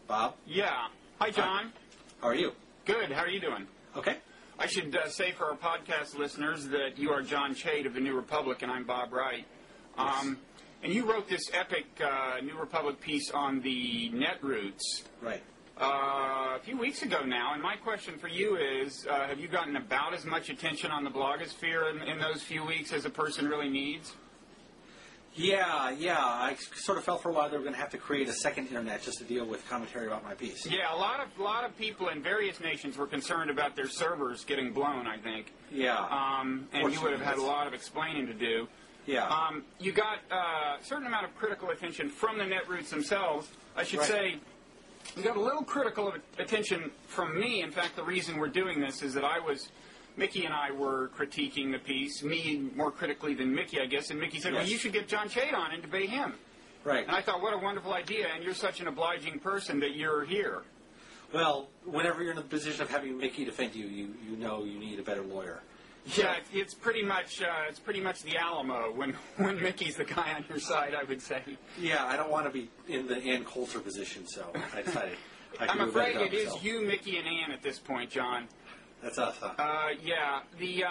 Bob? Yeah. Hi, John. How are you? Good. How are you doing? Okay. I should say for our podcast listeners that you are John Chait of the New Republic, and I'm Bob Wright. Yes. And you wrote this epic New Republic piece on the Netroots Right. a few weeks ago now, and my question for you is, have you gotten about as much attention on the blogosphere in those few weeks as a person really needs? Yeah. I sort of felt for a while they were going to have to create a second internet just to deal with commentary about my piece. Yeah, a lot of people in various nations were concerned about their servers getting blown, I think. Yeah. And you would have had a lot of explaining to do. Yeah. You got a certain amount of critical attention from the Netroots themselves. I should say you got a little critical attention from me. In fact, the reason we're doing this is that Mickey and I were critiquing the piece, me more critically than Mickey, I guess, and Mickey said, well, you should get John Chait on and debate him. Right. And I thought, what a wonderful idea, and you're such an obliging person that you're here. Well, whenever you're in the position of having Mickey defend you, you know you need a better lawyer. Yeah, it's pretty much the Alamo when Mickey's the guy on your side, I would say. Yeah, I don't want to be in the Ann Coulter position, so I decided I'm afraid it is you, Mickey, and Ann at this point, John. That's us, huh? Yeah.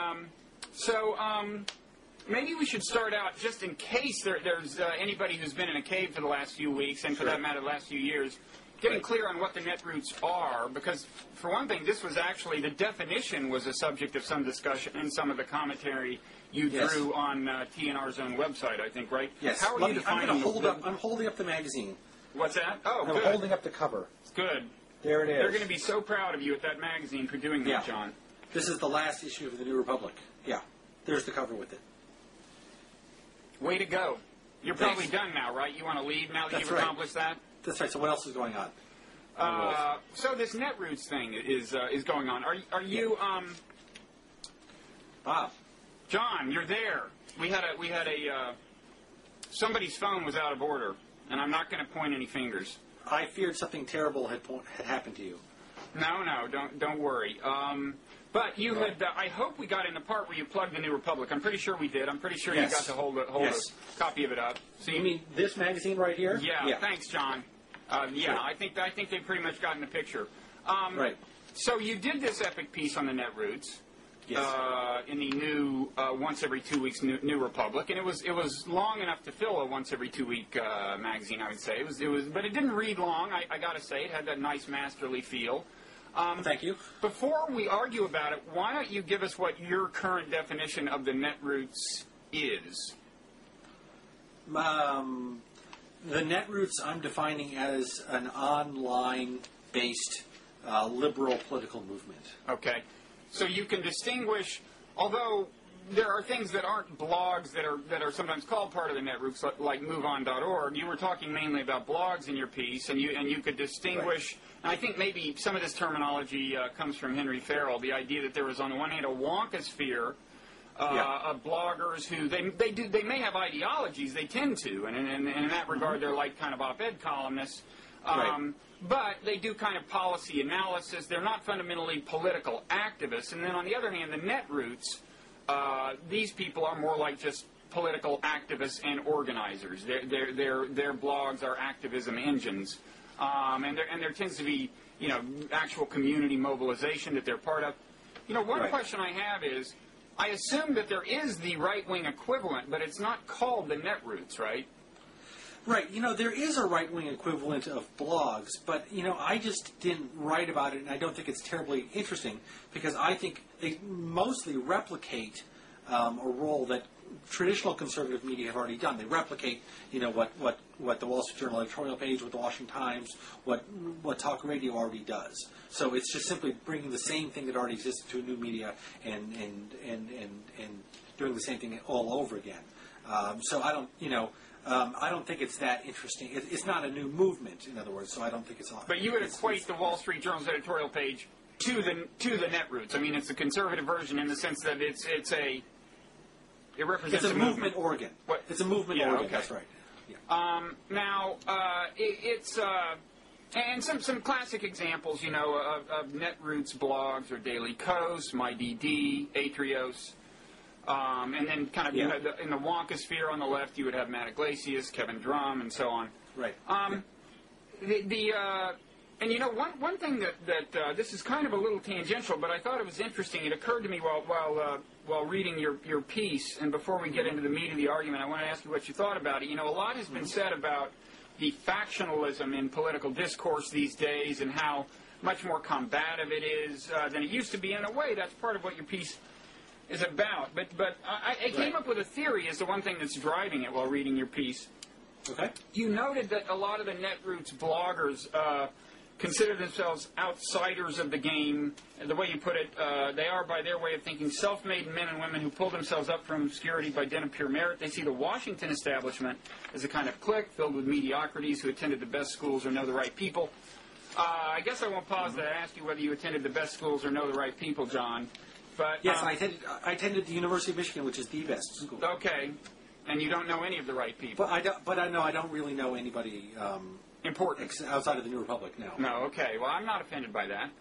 Maybe we should start out, just in case there's anybody who's been in a cave for the last few weeks, and for that matter, the last few years, getting clear on what the Netroots are, because, for one thing, this was actually, the definition was a subject of some discussion in some of the commentary you drew on TNR's own website, I think, right? Yes. How are you defining I'm holding up the magazine. What's that? Oh, I'm good. holding up the cover. Good. There it is. They're going to be so proud of you at that magazine for doing that, John. This is the last issue of the New Republic. Yeah. There's the cover with it. Way to go. You're probably done now, right? You want to leave now that you've accomplished that? That's right. So what else is going on? So this Netroots thing is going on. Are you Bob? John, you're there. We had a somebody's phone was out of order, and I'm not going to point any fingers. I feared something terrible had happened to you. No, don't worry. But you had. I hope we got in the part where you plugged the New Republic. I'm pretty sure we did. I'm pretty sure you got to hold a copy of it up. So you mean this magazine right here? Yeah. Thanks, John. Sure. I think they've pretty much gotten the picture. Right. So you did this epic piece on the Netroots. Yes. In the new once every 2 weeks New Republic, and it was long enough to fill a once every 2 week magazine, I would say. It was, but it didn't read long. I got to say, it had that nice masterly feel. Thank you. Before we argue about it, why don't you give us what your current definition of the Netroots is? The Netroots I'm defining as an online-based liberal political movement. Okay. So you can distinguish, although there are things that aren't blogs that are sometimes called part of the Netroots, like MoveOn.org. You were talking mainly about blogs in your piece, and you could distinguish. And I think maybe some of this terminology comes from Henry Farrell. The idea that there was, on the one hand, a wonkosphere of bloggers who they may have ideologies. They tend to, and in that regard, they're like kind of op-ed columnists. But they do kind of policy analysis. They're not fundamentally political activists. And then on the other hand, the Netroots, these people are more like just political activists and organizers. Their blogs are activism engines. And there tends to be, actual community mobilization that they're part of. One question I have is, I assume that there is the right-wing equivalent, but it's not called the Netroots, right? Right. There is a right-wing equivalent of blogs, but, I just didn't write about it, and I don't think it's terribly interesting, because I think they mostly replicate a role that traditional conservative media have already done. They replicate, what the Wall Street Journal editorial page, what the Washington Times, what talk radio already does. So it's just simply bringing the same thing that already existed to a new media and doing the same thing all over again. So I don't think it's that interesting. It's not a new movement, in other words. So I don't think it's all. But you would equate the Wall Street Journal's editorial page to the Netroots. I mean, it's a conservative version in the sense that it represents a movement organ. What? It's a movement organ. Okay. That's right. Yeah. Now, and some classic examples, of Netroots blogs or Daily Kos, MyDD, Atrios. And then kind of in the wonkosphere on the left, you would have Matt Iglesias, Kevin Drum, and so on. Right. And you know, one thing that this is kind of a little tangential, but I thought it was interesting. It occurred to me while reading your piece, and before we get into the meat of the argument, I want to ask you what you thought about it. You know, a lot has been said about the factionalism in political discourse these days, and how much more combative it is than it used to be. In a way, that's part of what your piece is about. But I came up with a theory as the one thing that's driving it while reading your piece. Okay. You noted that a lot of the Netroots bloggers consider themselves outsiders of the game. The way you put it, they are, by their way of thinking, self-made men and women who pull themselves up from obscurity by dint of pure merit. They see the Washington establishment as a kind of clique filled with mediocrities who attended the best schools or know the right people. I guess I won't pause to ask you whether you attended the best schools or know the right people, John. But yes, I attended the University of Michigan, which is the best school. Okay, and you don't know any of the right people. But I don't really know anybody important outside of the New Republic. No. No. Okay. Well, I'm not offended by that.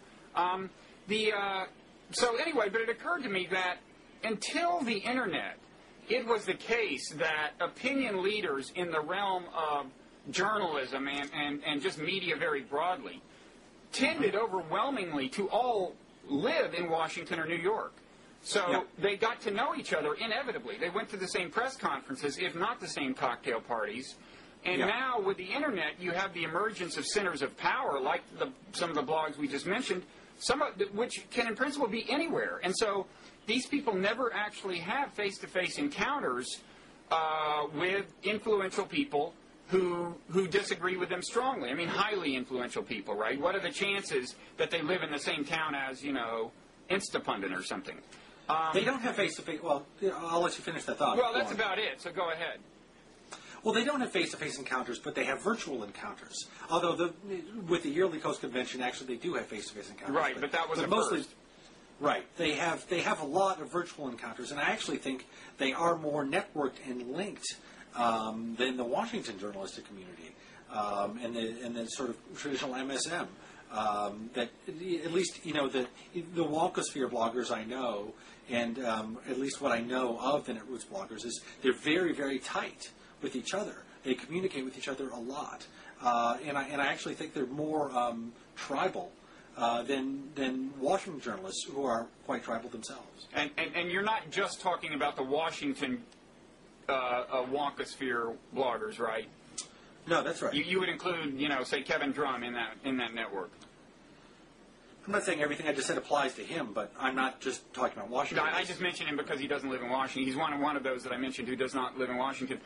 So anyway, but it occurred to me that until the internet, it was the case that opinion leaders in the realm of journalism and just media very broadly tended overwhelmingly to all live in Washington or New York. So they got to know each other inevitably. They went to the same press conferences, if not the same cocktail parties. And now with the internet, you have the emergence of centers of power, like some of the blogs we just mentioned, which can in principle be anywhere. And so these people never actually have face-to-face encounters with influential people who disagree with them strongly. I mean, highly influential people, right? What are the chances that they live in the same town as, Instapundit or something? They don't have face-to-face. Well, I'll let you finish that thought. Well, that's about it, so go ahead. Well, they don't have face-to-face encounters, but they have virtual encounters. Although with the yearly Coast Convention, actually, they do have face-to-face encounters. Right, but that was mostly first. Right. They have a lot of virtual encounters, and I actually think they are more networked and linked than the Washington journalistic community and the sort of traditional MSM. That at least the Wonkosphere bloggers I know, and at least what I know of the Netroots bloggers is they're very, very tight with each other. They communicate with each other a lot, and I actually think they're more tribal than Washington journalists, who are quite tribal themselves. And you're not just talking about the Washington Wonkosphere bloggers, right? No, that's right. You would include, say Kevin Drum in that network. I'm not saying everything I just said applies to him, but I'm not just talking about Washington. No, I just mentioned him because he doesn't live in Washington. He's one of those that I mentioned who does not live in Washington.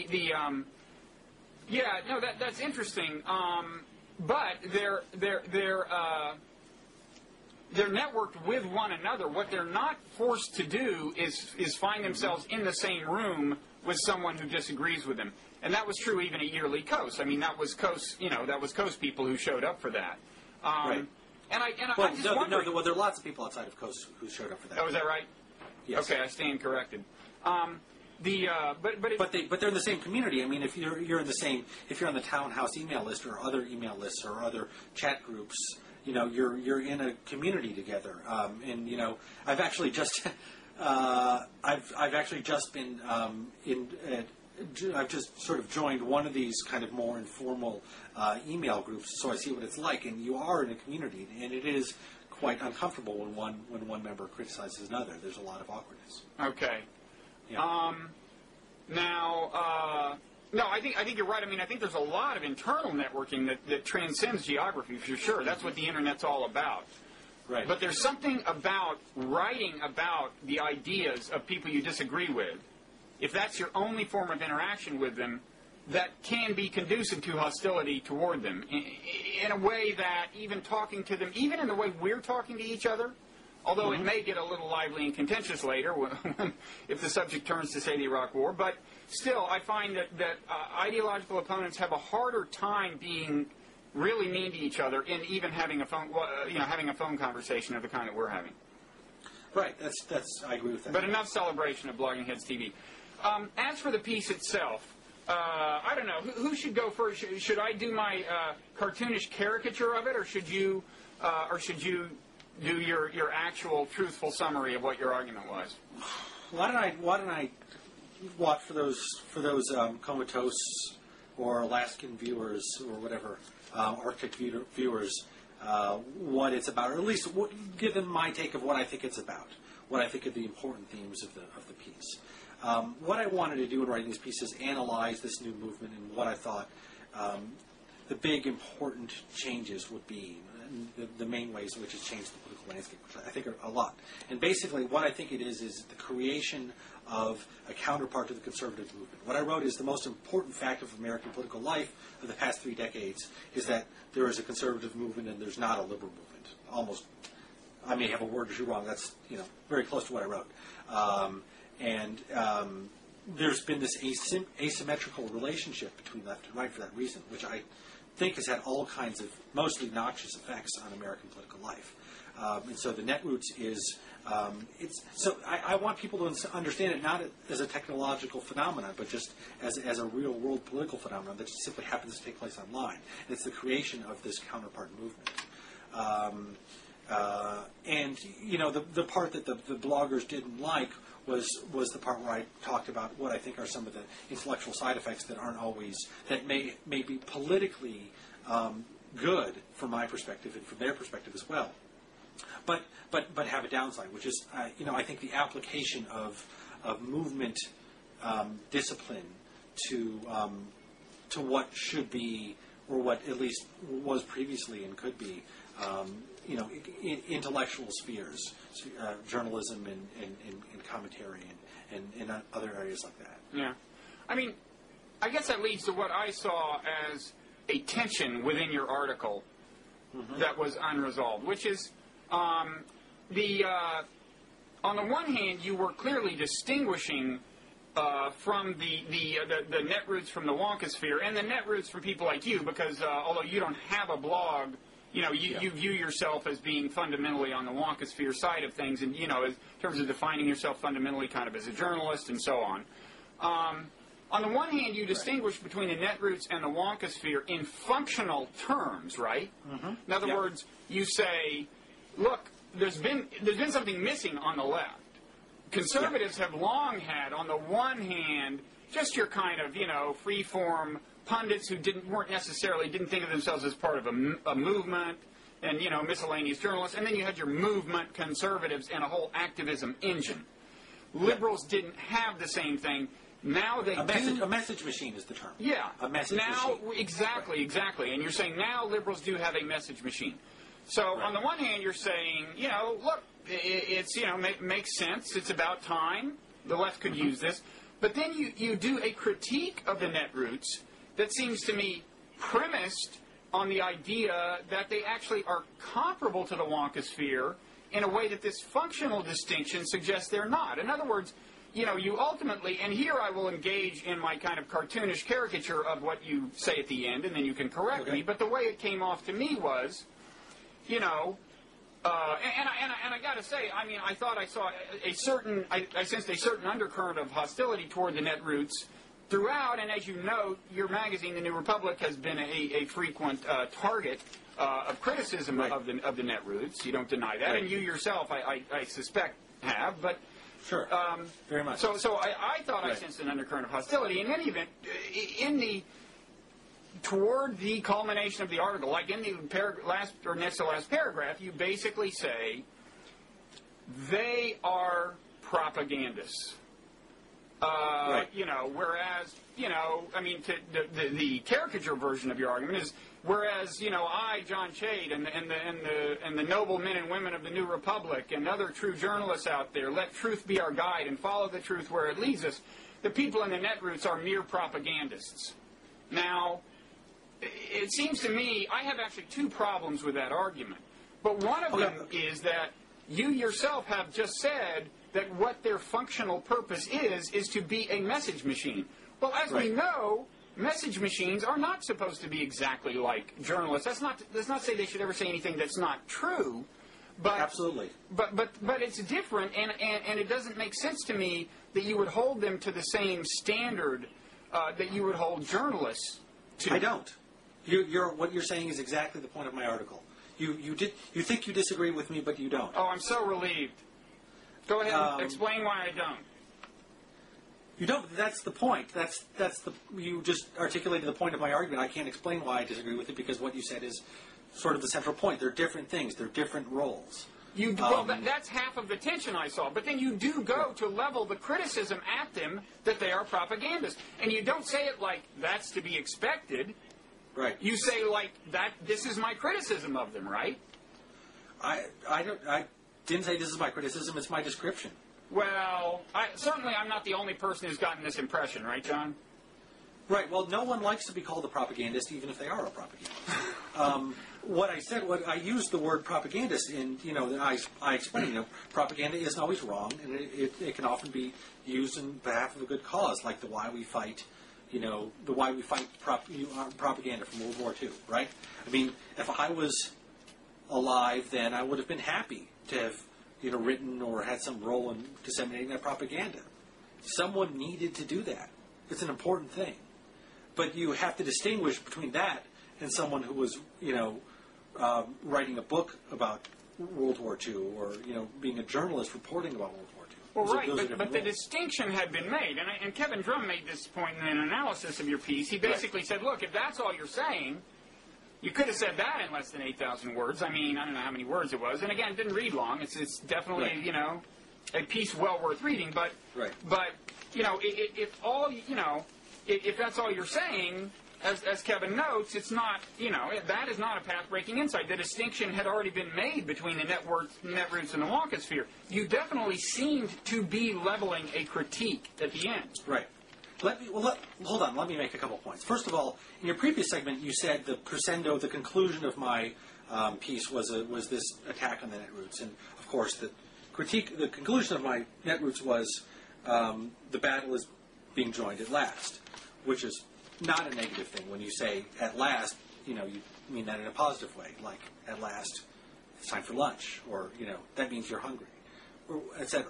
That's interesting. But they're networked with one another. What they're not forced to do is find themselves in the same room with someone who disagrees with them. And that was true even at Yearly Coast. I mean, that was Coast people who showed up for that. Right. I'm just wondering. There are lots of people outside of Coast who showed up for that. Oh, is that right? Yes. Okay, I stand corrected. But they're in the same community. I mean, if you're on the townhouse email list or other email lists or other chat groups, you're in a community together. I've actually just been I've just sort of joined one of these kind of more informal email groups, so I see what it's like. And you are in a community, and it is quite uncomfortable when one member criticizes another. There's a lot of awkwardness. Okay. Yeah. No, I think you're right. I mean, I think there's a lot of internal networking that transcends geography for sure. That's what the internet's all about. Right. But there's something about writing about the ideas of people you disagree with, if that's your only form of interaction with them, that can be conducive to hostility toward them in a way that even talking to them, even in the way we're talking to each other, although it may get a little lively and contentious later if the subject turns to, say, the Iraq War. But still, I find that ideological opponents have a harder time being really mean to each other in even having a phone conversation of the kind that we're having. Right. That's I agree with that. But enough celebration of Blogging Heads TV. As for the piece itself, I don't know. Who should go first? Should I do my cartoonish caricature of it, or should you do your actual truthful summary of what your argument was? Why don't I watch for those comatose or Alaskan viewers or whatever? Arctic viewers what it's about, or at least give them my take of what I think it's about, what I think are the important themes of the piece. What I wanted to do in writing this piece is analyze this new movement and what I thought the big important changes would be, the main ways in which it's changed the political landscape, which I think are a lot. And basically what I think it is the creation of a counterpart to the conservative movement. What I wrote is the most important fact of American political life of the past 3 decades is that there is a conservative movement and there's not a liberal movement. Almost, I may have a word or two wrong. That's very close to what I wrote. There's been this asymmetrical relationship between left and right for that reason, which I think has had all kinds of mostly noxious effects on American political life. And so the Netroots is, I want people to understand it not as a technological phenomenon, but just as a real world political phenomenon that just simply happens to take place online. And it's the creation of this counterpart movement. The part that the bloggers didn't like was the part where I talked about what I think are some of the intellectual side effects that aren't always, that may be politically good from my perspective and from their perspective as well, but have a downside, which is I think the application of movement discipline to what should be, or what at least was previously and could be, intellectual spheres, journalism and commentary and other areas like that. Yeah. I mean, I guess that leads to what I saw as a tension within your article that was unresolved, which is on the one hand, you were clearly distinguishing from the Netroots from the Wonkosphere, and the Netroots from people like you, because although you don't have a blog, you view yourself as being fundamentally on the Wonkosphere side of things, and in terms of defining yourself fundamentally kind of as a journalist and so on. On the one hand, you distinguish between the Netroots and the Wonkosphere in functional terms, right? Mm-hmm. In other words, you say, look, there's been something missing on the left. Conservatives have long had, on the one hand, just your kind of, free-form pundits who didn't think of themselves as part of a movement, and miscellaneous journalists, and then you had your movement conservatives and a whole activism engine. Liberals didn't have the same thing. Now they do. A message machine is the term. Yeah. A message machine. Right. Exactly. And you're saying now liberals do have a message machine. So on the one hand, you're saying, look, it's makes sense. It's about time. The left could use this. But then you do a critique of the Netroots that seems to me premised on the idea that they actually are comparable to the Wonkosphere in a way that this functional distinction suggests they're not. In other words, you ultimately, and here I will engage in my kind of cartoonish caricature of what you say at the end, and then you can correct me, but the way it came off to me was, and I got to say, I mean, I thought I saw I sensed a certain undercurrent of hostility toward the Netroots throughout, and as you note, your magazine, The New Republic, has been a frequent target of criticism of the Netroots. You don't deny that, and you yourself, I suspect, have, but... Sure, very much. So I thought I sensed an undercurrent of hostility. In any event, toward the culmination of the article, like in the next to last paragraph, you basically say they are propagandists. Whereas, I mean, the caricature version of your argument is, whereas, I, John Chade, and the noble men and women of the New Republic, and other true journalists out there, let truth be our guide and follow the truth where it leads us. The people in the Netroots are mere propagandists. Now, it seems to me, I have actually 2 problems with that argument. But one of them is that you yourself have just said that what their functional purpose is to be a message machine. Well, as we know, message machines are not supposed to be exactly like journalists. Let's not say they should ever say anything that's not true. But absolutely. But it's different, and it doesn't make sense to me that you would hold them to the same standard that you would hold journalists to. I don't. What you're saying is exactly the point of my article. You think you disagree with me, but you don't. Oh, I'm so relieved. Go ahead and explain why I don't. You don't. That's the point. You just articulated the point of my argument. I can't explain why I disagree with it because what you said is sort of the central point. They're different things. They're different roles. That's half of the tension I saw. But then you do go to level the criticism at them that they are propagandists, and you don't say it like that's to be expected. Right. You say like that. This is my criticism of them, right? I didn't say this is my criticism. It's my description. Well, certainly I'm not the only person who's gotten this impression, right, John? Right. Well, no one likes to be called a propagandist, even if they are a propagandist. What I used the word propagandist in, I explained, propaganda isn't always wrong, and it can often be used in behalf of a good cause, like the Why We Fight, propaganda from World War II, right? I mean, if I was alive then, I would have been happy to have written or had some role in disseminating that propaganda. Someone needed to do that. It's an important thing. But you have to distinguish between that and someone who was, writing a book about World War II or, being a journalist reporting about World War II. Well, but the distinction had been made. And Kevin Drum made this point in an analysis of your piece. He basically said, look, if that's all you're saying, you could have said that in less than 8,000 words. I mean, I don't know how many words it was. And again, it didn't read long. It's definitely, a piece well worth reading. But, if that's all you're saying, as Kevin notes, it's not, that is not a path-breaking insight. The distinction had already been made between the netroots and the Wonkosphere. You definitely seemed to be leveling a critique at the end. Right. Hold on. Let me make a couple points. First of all, in your previous segment, you said the crescendo, the conclusion of my piece was this attack on the netroots, and of course the conclusion of my netroots was the battle is being joined at last, which is not a negative thing. When you say at last, you mean that in a positive way, like at last it's time for lunch, or that means you're hungry, or etc.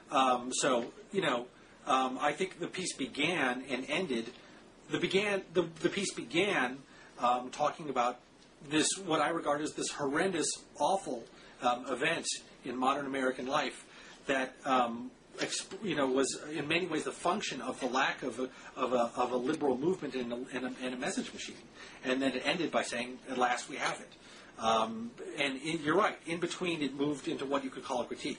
I think the piece began and ended. The piece began talking about this, what I regard as this horrendous, awful event in modern American life that was in many ways the function of the lack of a liberal movement and a message machine, and then it ended by saying, "At last we have it." You're right. In between, it moved into what you could call a critique.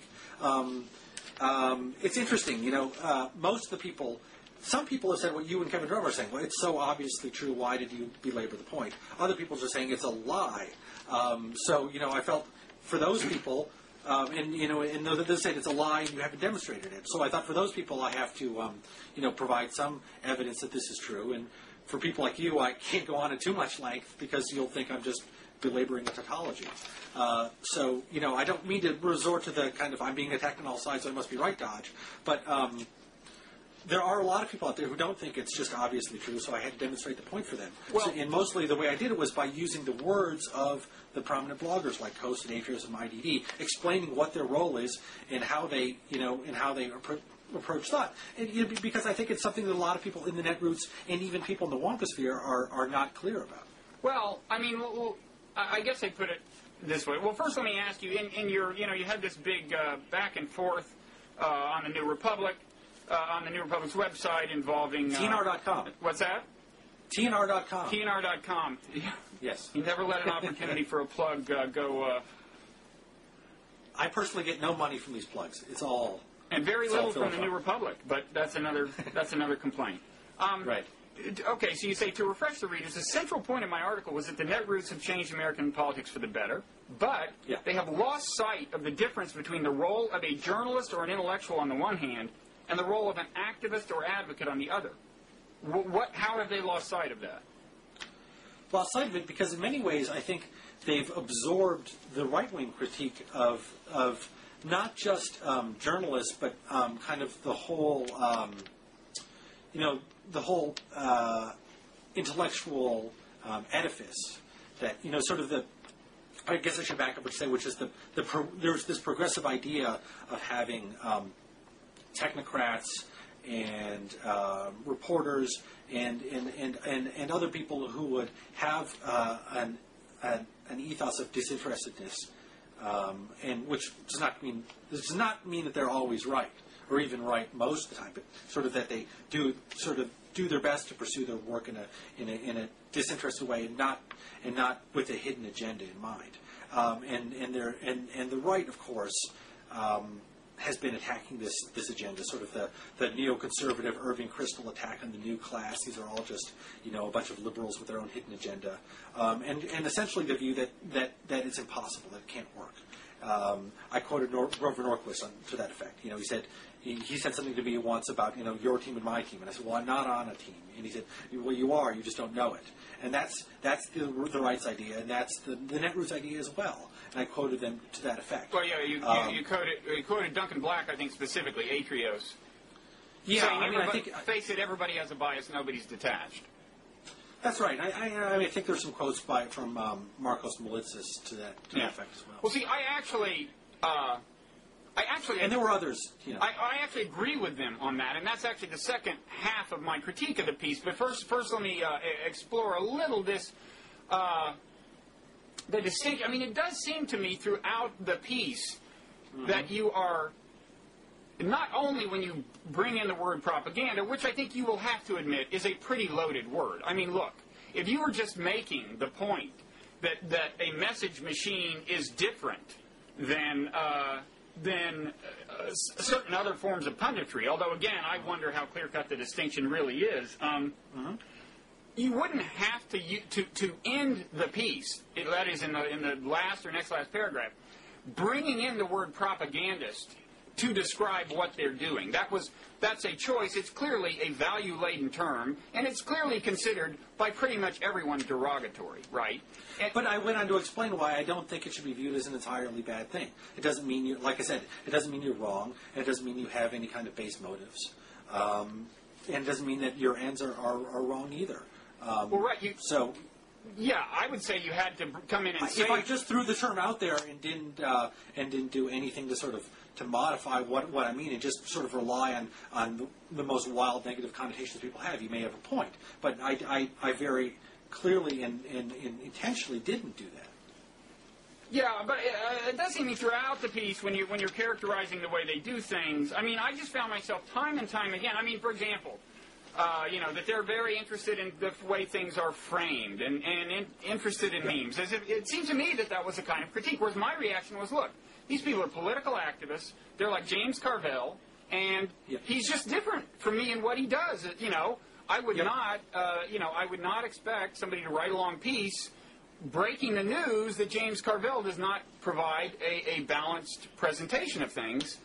It's interesting, most of the people, some people have said what you and Kevin Drum are saying. Well, it's so obviously true. Why did you belabor the point? Other people are saying it's a lie. I felt for those people, and they said it's a lie and you haven't demonstrated it. So I thought for those people I have to, provide some evidence that this is true. And for people like you, I can't go on in too much length because you'll think I'm just belaboring a tautology. I don't mean to resort to the kind of I'm being attacked on all sides, so I must be right dodge. But there are a lot of people out there who don't think it's just obviously true, so I had to demonstrate the point for them. And mostly the way I did it was by using the words of the prominent bloggers like Coast and Atrios and IDD, explaining what their role is and how they, approach thought. And, because I think it's something that a lot of people in the netroots and even people in the Wonkosphere are not clear about. Well, I guess I put it this way. Well, first let me ask you, in your, you had this big back and forth on the New Republic, on the New Republic's website involving... TNR.com. What's that? TNR.com. TNR.com. Yes. You never let an opportunity for a plug go... I personally get no money from these plugs. It's all... And very little from the New Republic, but that's another complaint. Right. Okay, so you say, to refresh the readers, the central point of my article was that the netroots have changed American politics for the better, but they have lost sight of the difference between the role of a journalist or an intellectual on the one hand and the role of an activist or advocate on the other. How have they lost sight of that? Lost sight of it because in many ways I think they've absorbed the right-wing critique of not just journalists, but kind of the whole, intellectual edifice that, sort of I guess I should back up and say, which is there's this progressive idea of having technocrats and reporters and other people who would have an ethos of disinterestedness, and which does not mean that they're always right. or even right most of the time, but sort of that they do their best to pursue their work in a disinterested way, and not with a hidden agenda in mind. And the right, of course, has been attacking this agenda, sort of the neoconservative Irving Kristol attack on the new class. These are all just a bunch of liberals with their own hidden agenda, and essentially the view that it's impossible, that it can't work. I quoted Grover Norquist to that effect. He said something to me once about your team and my team, and I said, well, I'm not on a team, and he said, well, you are, you just don't know it. And that's the right's idea, and that's the Netroots idea as well. And I quoted them to that effect. Well, yeah, you quoted Duncan Black, I think specifically, Atrios. Yeah, saying I think face it, everybody has a bias, nobody's detached. That's right. I think there's some quotes from Marcos Molitzis to that effect as well. Well, see, I actually, and there were others. I actually agree with them on that, and that's actually the second half of my critique of the piece. But first let me explore a little this. The distinction. I mean, it does seem to me throughout the piece that you are not only when you bring in the word propaganda, which I think you will have to admit is a pretty loaded word. I mean, look, if you were just making the point that a message machine is different than certain other forms of punditry, although again, I wonder how clear-cut the distinction really is. You wouldn't have to end the piece, that is in the last or next last paragraph, bringing in the word propagandist to describe what they're doing. That's a choice. It's clearly a value-laden term, and it's clearly considered by pretty much everyone derogatory, right? But I went on to explain why I don't think it should be viewed as an entirely bad thing. It doesn't mean like I said, it doesn't mean you're wrong, and it doesn't mean you have any kind of base motives. And it doesn't mean that your ends are wrong either. Well, right. Yeah, I would say you had to come in and say. If I just threw the term out there and didn't do anything to modify what I mean, and just sort of rely on the most wild negative connotations people have, you may have a point. But I very clearly and intentionally didn't do that. Yeah, but it does seem to me throughout the piece when you're characterizing the way they do things. I mean, I just found myself time and time again. I mean, for example. That they're very interested in the way things are framed and interested in memes. It seemed to me that was a kind of critique, whereas my reaction was, look, these people are political activists. They're like James Carville, and he's just different from me in what he does. I would not expect somebody to write a long piece breaking the news that James Carville does not provide a balanced presentation of things,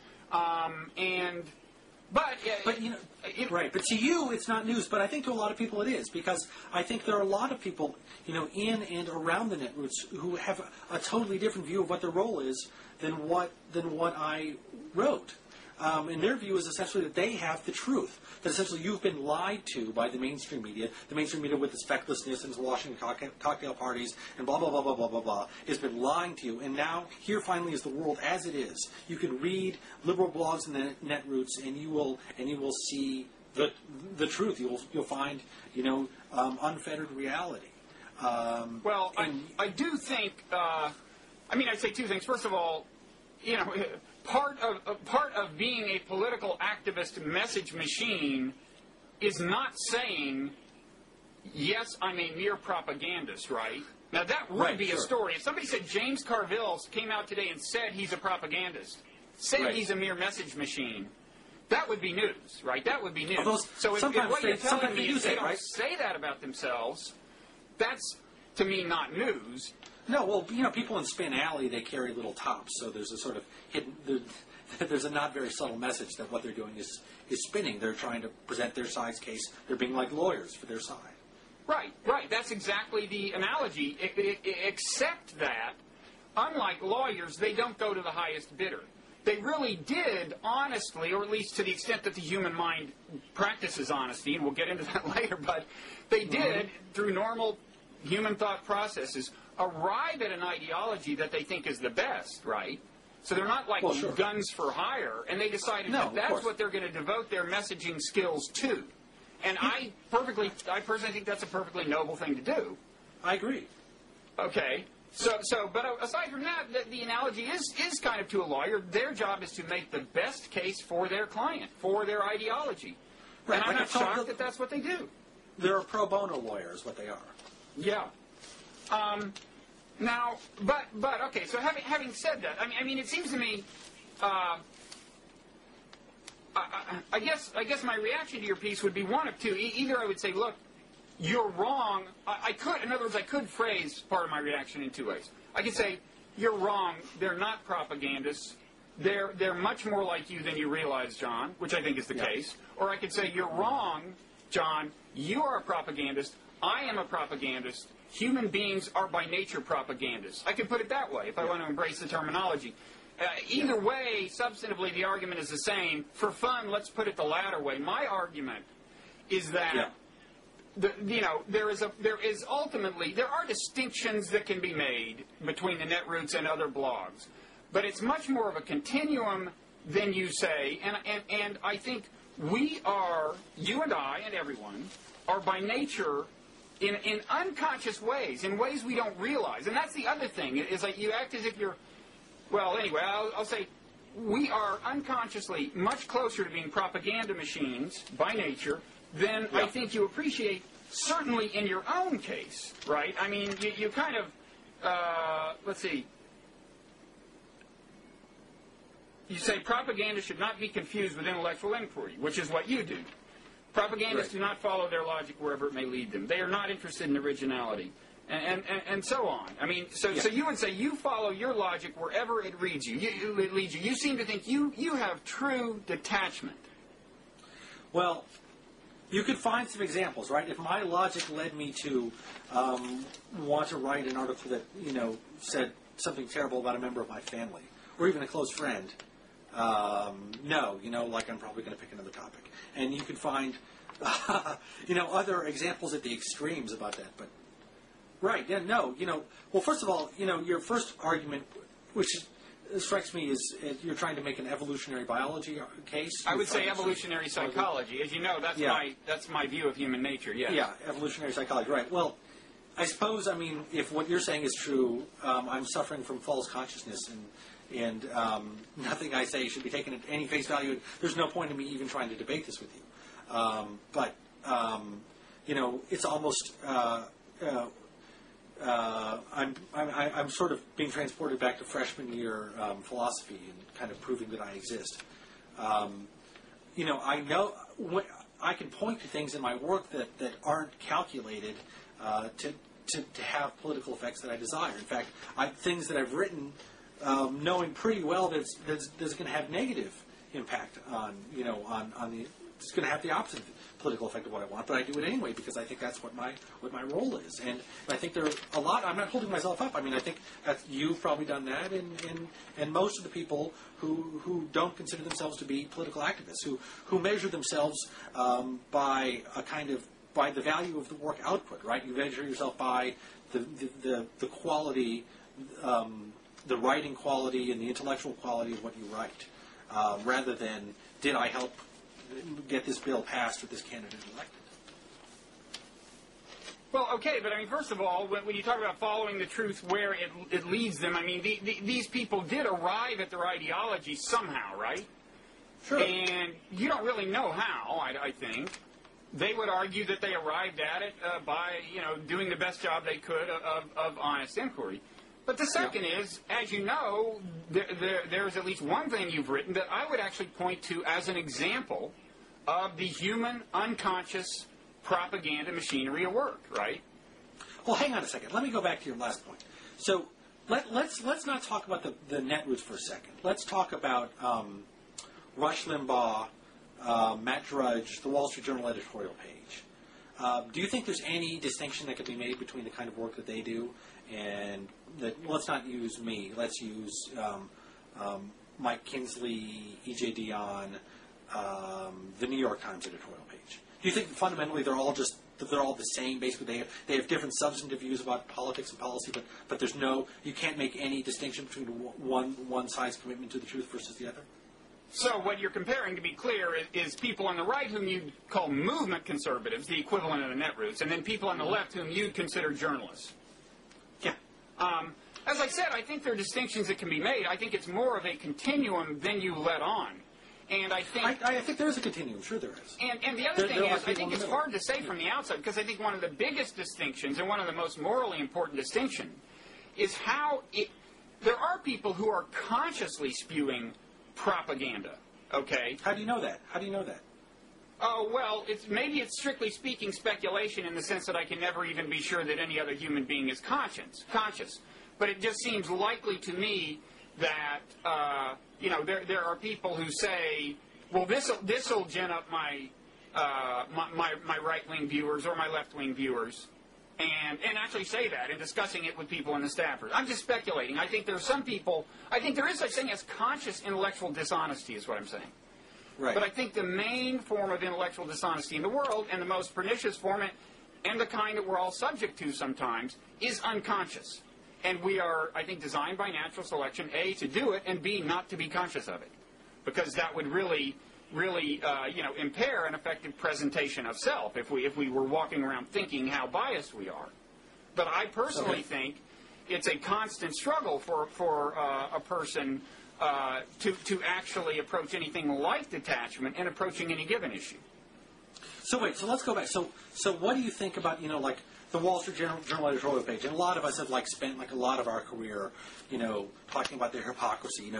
Right, but to you it's not news, but I think to a lot of people it is, because I think there are a lot of people, in and around the Netroots who have a totally different view of what their role is than what I wrote. And their view is essentially that they have the truth, that essentially you've been lied to by the mainstream media with its fecklessness and its Washington cocktail parties and blah, blah, blah, blah, blah, blah, blah, has been lying to you. And now, here finally is the world as it is. You can read liberal blogs in the Netroots, and you will see the truth. You'll find, unfettered reality. I do think, I'd say two things. First of all, part of being a political activist message machine is not saying, yes, I'm a mere propagandist, right? Now, that would be a story. If somebody said James Carville came out today and said he's a propagandist, said he's a mere message machine, that would be news, right? That would be news. So if what you're telling me is they don't say that about themselves, that's, to me, not news. No, well, people in Spin Alley, they carry little tops, so there's a sort of hidden, there's a not very subtle message that what they're doing is spinning. They're trying to present their side's case. They're being like lawyers for their side. Right. That's exactly the analogy, except that, unlike lawyers, they don't go to the highest bidder. They really did, honestly, or at least to the extent that the human mind practices honesty, and we'll get into that later, but they did, through normal human thought processes, arrive at an ideology that they think is the best, right? So they're not like guns for hire, and they decided that that's what they're going to devote their messaging skills to. And I personally think that's a perfectly noble thing to do. I agree. Okay. But aside from that, the analogy is kind of to a lawyer. Their job is to make the best case for their client, for their ideology. Right, and I'm like not shocked that that's what they do. They're pro bono lawyers, what they are. Yeah. Now, but okay. So having said that, I mean, it seems to me. I guess my reaction to your piece would be one of two. Either I would say, look, you're wrong. In other words, I could phrase part of my reaction in two ways. I could say, you're wrong. They're not propagandists. They're much more like you than you realize, John, which I think is the case. Or I could say, you're wrong, John. You are a propagandist. I am a propagandist. Human beings are by nature propagandists. I could put it that way if I want to embrace the terminology. Either way, substantively, the argument is the same. For fun, let's put it the latter way. My argument is that there are distinctions that can be made between the Netroots and other blogs, but it's much more of a continuum than you say. And I think we are, you and I and everyone, are by nature in unconscious ways, in ways we don't realize. And that's the other thing, is like you act as if you're. Well, anyway, I'll say we are unconsciously much closer to being propaganda machines by nature than I think you appreciate, certainly in your own case, right? I mean, you kind of, let's see, you say propaganda should not be confused with intellectual inquiry, which is what you do. Propagandists do not follow their logic wherever it may lead them. They are not interested in originality. And so on. I mean, so you would say you follow your logic wherever it leads you. You seem to think you have true detachment. Well, you could find some examples, right? If my logic led me to want to write an article that, said something terrible about a member of my family, or even a close friend, no, I'm probably going to pick another topic. And you could find, other examples at the extremes about that, but... Right, yeah, no, well, first of all, your first argument, which strikes me is you're trying to make an evolutionary biology case. I would say evolutionary psychology. As you know, that's my view of human nature, yes. Yeah, evolutionary psychology, right. Well, I suppose, if what you're saying is true, I'm suffering from false consciousness, and nothing I say should be taken at any face value. There's no point in me even trying to debate this with you. But it's almost... I'm sort of being transported back to freshman year philosophy and kind of proving that I exist. I know I can point to things in my work that aren't calculated to have political effects that I desire. In fact, things that I've written, knowing pretty well that there's going to have negative impact on the. It's going to have the opposite political effect of what I want, but I do it anyway because I think that's what my role is. And I think there are a lot. I'm not holding myself up. I think that you've probably done that, and most of the people who don't consider themselves to be political activists, who measure themselves by the value of the work output. Right? You measure yourself by the quality, the writing quality, and the intellectual quality of what you write, rather than did I help get this bill passed or this candidate elected. Well, okay, but first of all, when you talk about following the truth where it leads them, these people did arrive at their ideology somehow, right? Sure. And you don't really know how, I think. They would argue that they arrived at it by, doing the best job they could of honest inquiry. But the second is, as you know, there's at least one thing you've written that I would actually point to as an example of the human unconscious propaganda machinery at work, right? Well, hang on a second. Let me go back to your last point. So let's not talk about the Netroots for a second. Let's talk about Rush Limbaugh, Matt Drudge, the Wall Street Journal editorial page. Do you think there's any distinction that could be made between the kind of work that they do and let's not use me. Let's use Mike Kinsley, E.J. Dionne, the New York Times editorial page. Do you think fundamentally they're all the same? Basically, they have different substantive views about politics and policy, but you can't make any distinction between one side's commitment to the truth versus the other. So what you're comparing, to be clear, is people on the right whom you'd call movement conservatives, the equivalent of the Netroots, and then people on the left whom you'd consider journalists. Yeah. As I said, I think there are distinctions that can be made. I think it's more of a continuum than you let on. And I think there is a continuum. Sure, there is. And the other thing is, I think it's hard to say from the outside, because I think one of the biggest distinctions and one of the most morally important distinctions is how there are people who are consciously spewing propaganda. Okay. How do you know that? How do you know that? Oh, well, maybe it's strictly speaking speculation in the sense that I can never even be sure that any other human being is conscious. But it just seems likely to me that, there are people who say, well, this'll gin up my right-wing viewers or my left-wing viewers, and actually say that and discussing it with people in the staffers. I'm just speculating. I think there are some people, I think there is such thing as conscious intellectual dishonesty is what I'm saying. Right. But I think the main form of intellectual dishonesty in the world, and the most pernicious form, and the kind that we're all subject to sometimes, is unconscious. And we are, I think, designed by natural selection, A, to do it, and B, not to be conscious of it. Because that would really impair an effective presentation of self if we were walking around thinking how biased we are. But I personally think it's a constant struggle for a person to actually approach anything like detachment in approaching any given issue. So let's go back. So what do you think about, like the Wall Street Journal editorial page? And a lot of us have spent a lot of our career, talking about their hypocrisy.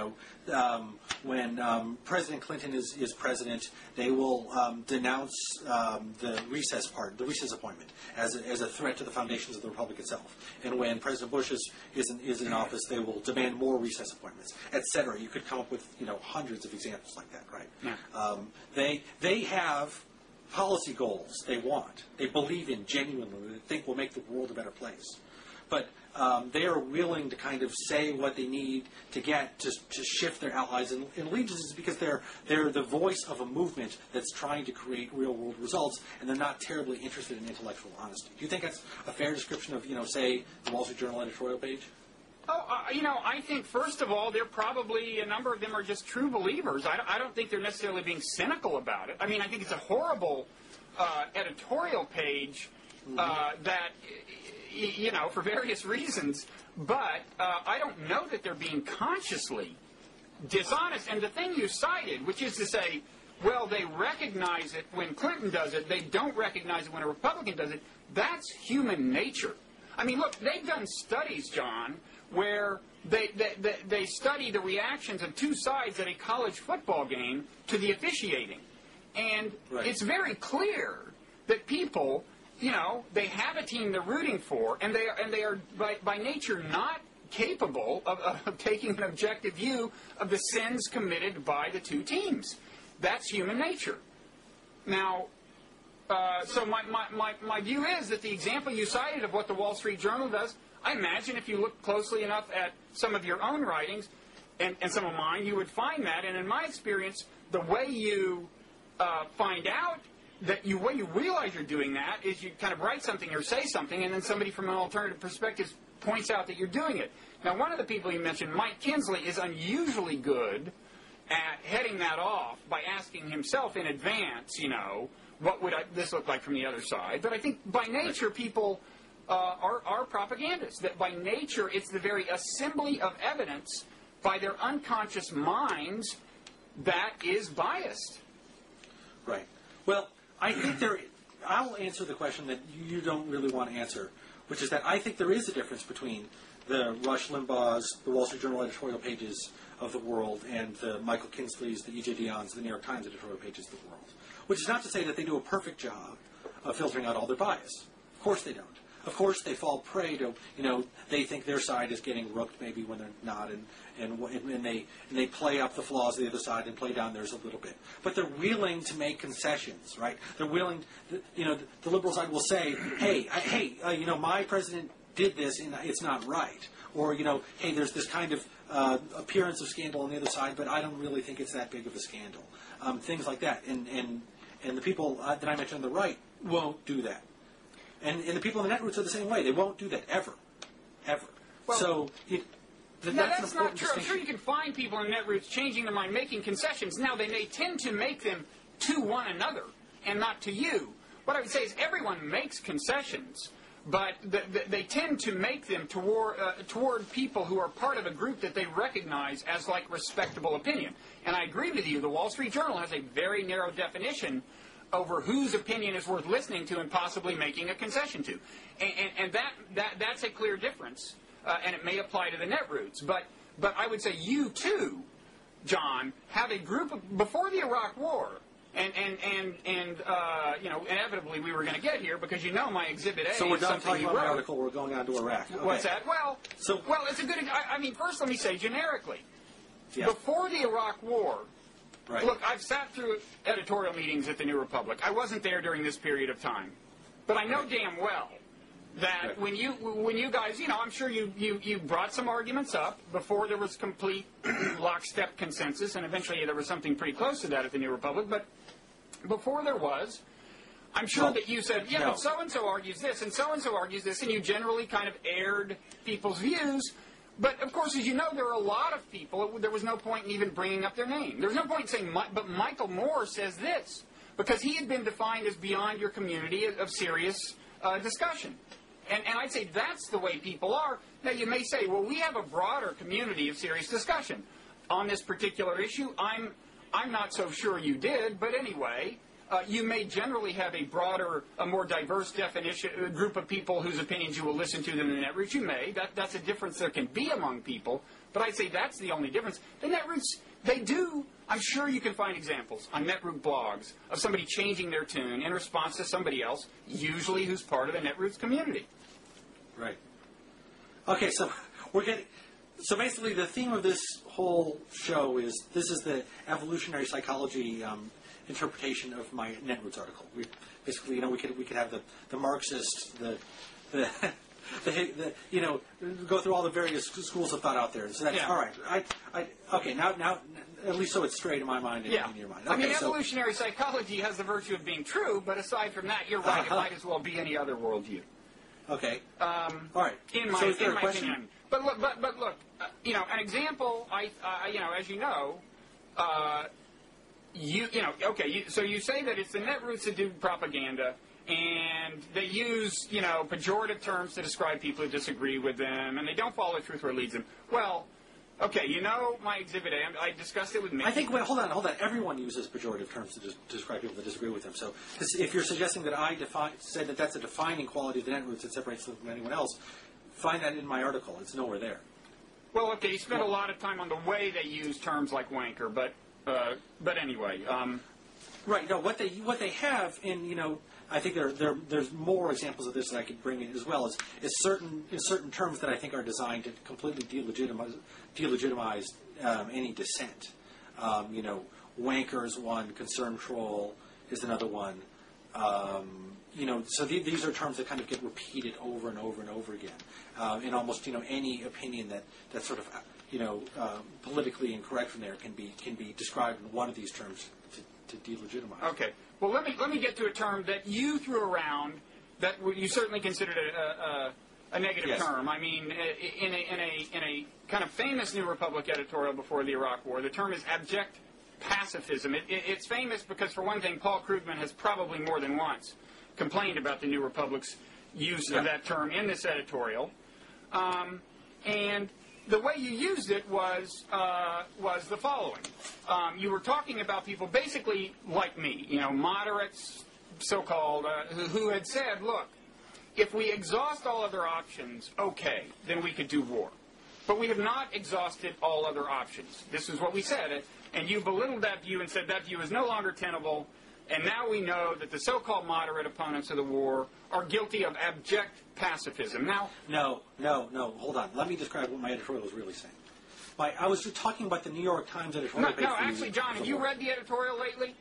When President Clinton is president, they will denounce the recess appointment as a threat to the foundations of the republic itself. And when President Bush is in office, they will demand more recess appointments, etc. You could come up with hundreds of examples like that, right? Yeah. They have policy goals they want, they believe in genuinely, they think will make the world a better place. But they are willing to kind of say what they need to get to shift their allies and allegiances because they're the voice of a movement that's trying to create real-world results, and they're not terribly interested in intellectual honesty. Do you think that's a fair description of, say, the Wall Street Journal editorial page? Oh, I think, first of all, they're probably, a number of them are just true believers. I don't think they're necessarily being cynical about it. I mean, I think it's a horrible editorial page that, for various reasons, but I don't know that they're being consciously dishonest. And the thing you cited, which is to say, well, they recognize it when Clinton does it, they don't recognize it when a Republican does it, that's human nature. I mean, look, they've done studies, John, where they study the reactions of two sides at a college football game to the officiating. And it's very clear that people, they have a team they're rooting for, and they are by nature not capable of taking an objective view of the sins committed by the two teams. That's human nature. Now, so my view is that the example you cited of what the Wall Street Journal does, I imagine if you look closely enough at some of your own writings and some of mine, you would find that. And in my experience, the way you find out that the way you realize you're doing that is you kind of write something or say something, and then somebody from an alternative perspective points out that you're doing it. Now, one of the people you mentioned, Mike Kinsley, is unusually good at heading that off by asking himself in advance, what would this look like from the other side? But I think by nature people are propagandists. That by nature it's the very assembly of evidence by their unconscious minds that is biased. Right. Well, I think I'll answer the question that you don't really want to answer, which is that I think there is a difference between the Rush Limbaughs, the Wall Street Journal editorial pages of the world, and the Michael Kinsleys, the E.J. Dionnes, the New York Times editorial pages of the world. Which is not to say that they do a perfect job of filtering out all their bias. Of course they don't. Of course they fall prey to, they think their side is getting rooked maybe when they're not, and they play up the flaws of the other side and play down theirs a little bit. But they're willing to make concessions, right? They're willing, the liberal side will say, hey, my president did this and it's not right. Or, hey, there's this kind of appearance of scandal on the other side, but I don't really think it's that big of a scandal. Things like that. And the people that I mentioned on the right won't do that. And the people in the netroots are the same way. They won't do that, ever. Ever. Well, that's not true. I'm distinction. sure you can find people in netroots changing their mind, making concessions. Now, they may tend to make them to one another and not to you. What I would say is everyone makes concessions. but they tend to make them toward people who are part of a group that they recognize as like respectable opinion. And I agree with you, the Wall Street Journal has a very narrow definition over whose opinion is worth listening to and possibly making a concession to. And that's a clear difference, and it may apply to the Netroots. But I would say you, too, John, have a group of, before the Iraq War, and inevitably we were going to get here because my Exhibit A. So we're is done something talking you about the wrote. article. We're going on to Iraq. Okay. What's that? Well, it's a good. I mean, first let me say generically, before the Iraq War. Right. Look, I've sat through editorial meetings at the New Republic. I wasn't there during this period of time, but I know damn well that when you guys, I'm sure you brought some arguments up before there was complete lockstep consensus, and eventually there was something pretty close to that at the New Republic. But before there was, I'm sure that you said, but so-and-so argues this, and so-and-so argues this, and you generally kind of aired people's views. But, of course, as you know, there are a lot of people, there was no point in even bringing up their name. There was no point in saying, but Michael Moore says this, because he had been defined as beyond your community of serious discussion. And I'd say that's the way people are. Now, you may say, well, we have a broader community of serious discussion. On this particular issue, I'm not so sure you did, but anyway, you may generally have a broader, a more diverse group of people whose opinions you will listen to than the Netroots. You may. That's a difference there can be among people, but I'd say that's the only difference. The Netroots, they do, I'm sure you can find examples on Netroot blogs of somebody changing their tune in response to somebody else, usually who's part of the Netroots community. Right. Okay, so so basically the theme of this whole show is, this is the evolutionary psychology interpretation of my Netroots article. We basically, we could have the Marxist, the go through all the various schools of thought out there. So that's all right. Okay. Now, at least so it's straight in my mind and in your mind. Okay, I mean, evolutionary psychology has the virtue of being true, but aside from that, you're right. It might as well be any other worldview. Okay. All right. In my opinion. But look, an example. As you know. So you say that it's the Netroots that do propaganda, and they use, pejorative terms to describe people who disagree with them, and they don't follow the truth where it leads them. Well, okay, my Exhibit A, I discussed it with Mickey. I think, hold on. Everyone uses pejorative terms to describe people that disagree with them. So if you're suggesting that I said that that's a defining quality of the Netroots that separates them from anyone else, find that in my article. It's nowhere there. Well, okay, you spent a lot of time on the way they use terms like wanker, but anyway. Right. No. What they have, and I think there's more examples of this that I could bring in as well. Is certain terms that I think are designed to completely delegitimize any dissent. Wanker is one. Concern troll is another one. So these are terms that kind of get repeated over and over and over again in almost any opinion that's sort of politically incorrect from there can be described in one of these terms to delegitimize. Okay. Well, let me get to a term that you threw around that you certainly considered a negative term. I mean, in a kind of famous New Republic editorial before the Iraq War, the term is abject pacifism. It's famous because, for one thing, Paul Krugman has probably more than once complained about the New Republic's use of that term in this editorial. And the way you used it was the following. You were talking about people basically like me, moderates, so-called, who had said, look, if we exhaust all other options, okay, then we could do war. But we have not exhausted all other options. This is what we said. And you belittled that view and said that view is no longer tenable. And now we know that the so-called moderate opponents of the war are guilty of abject pacifism. Now, No, hold on. Let me describe what my editorial was really saying. I was talking about the New York Times editorial. No, actually, John, have you read the editorial lately?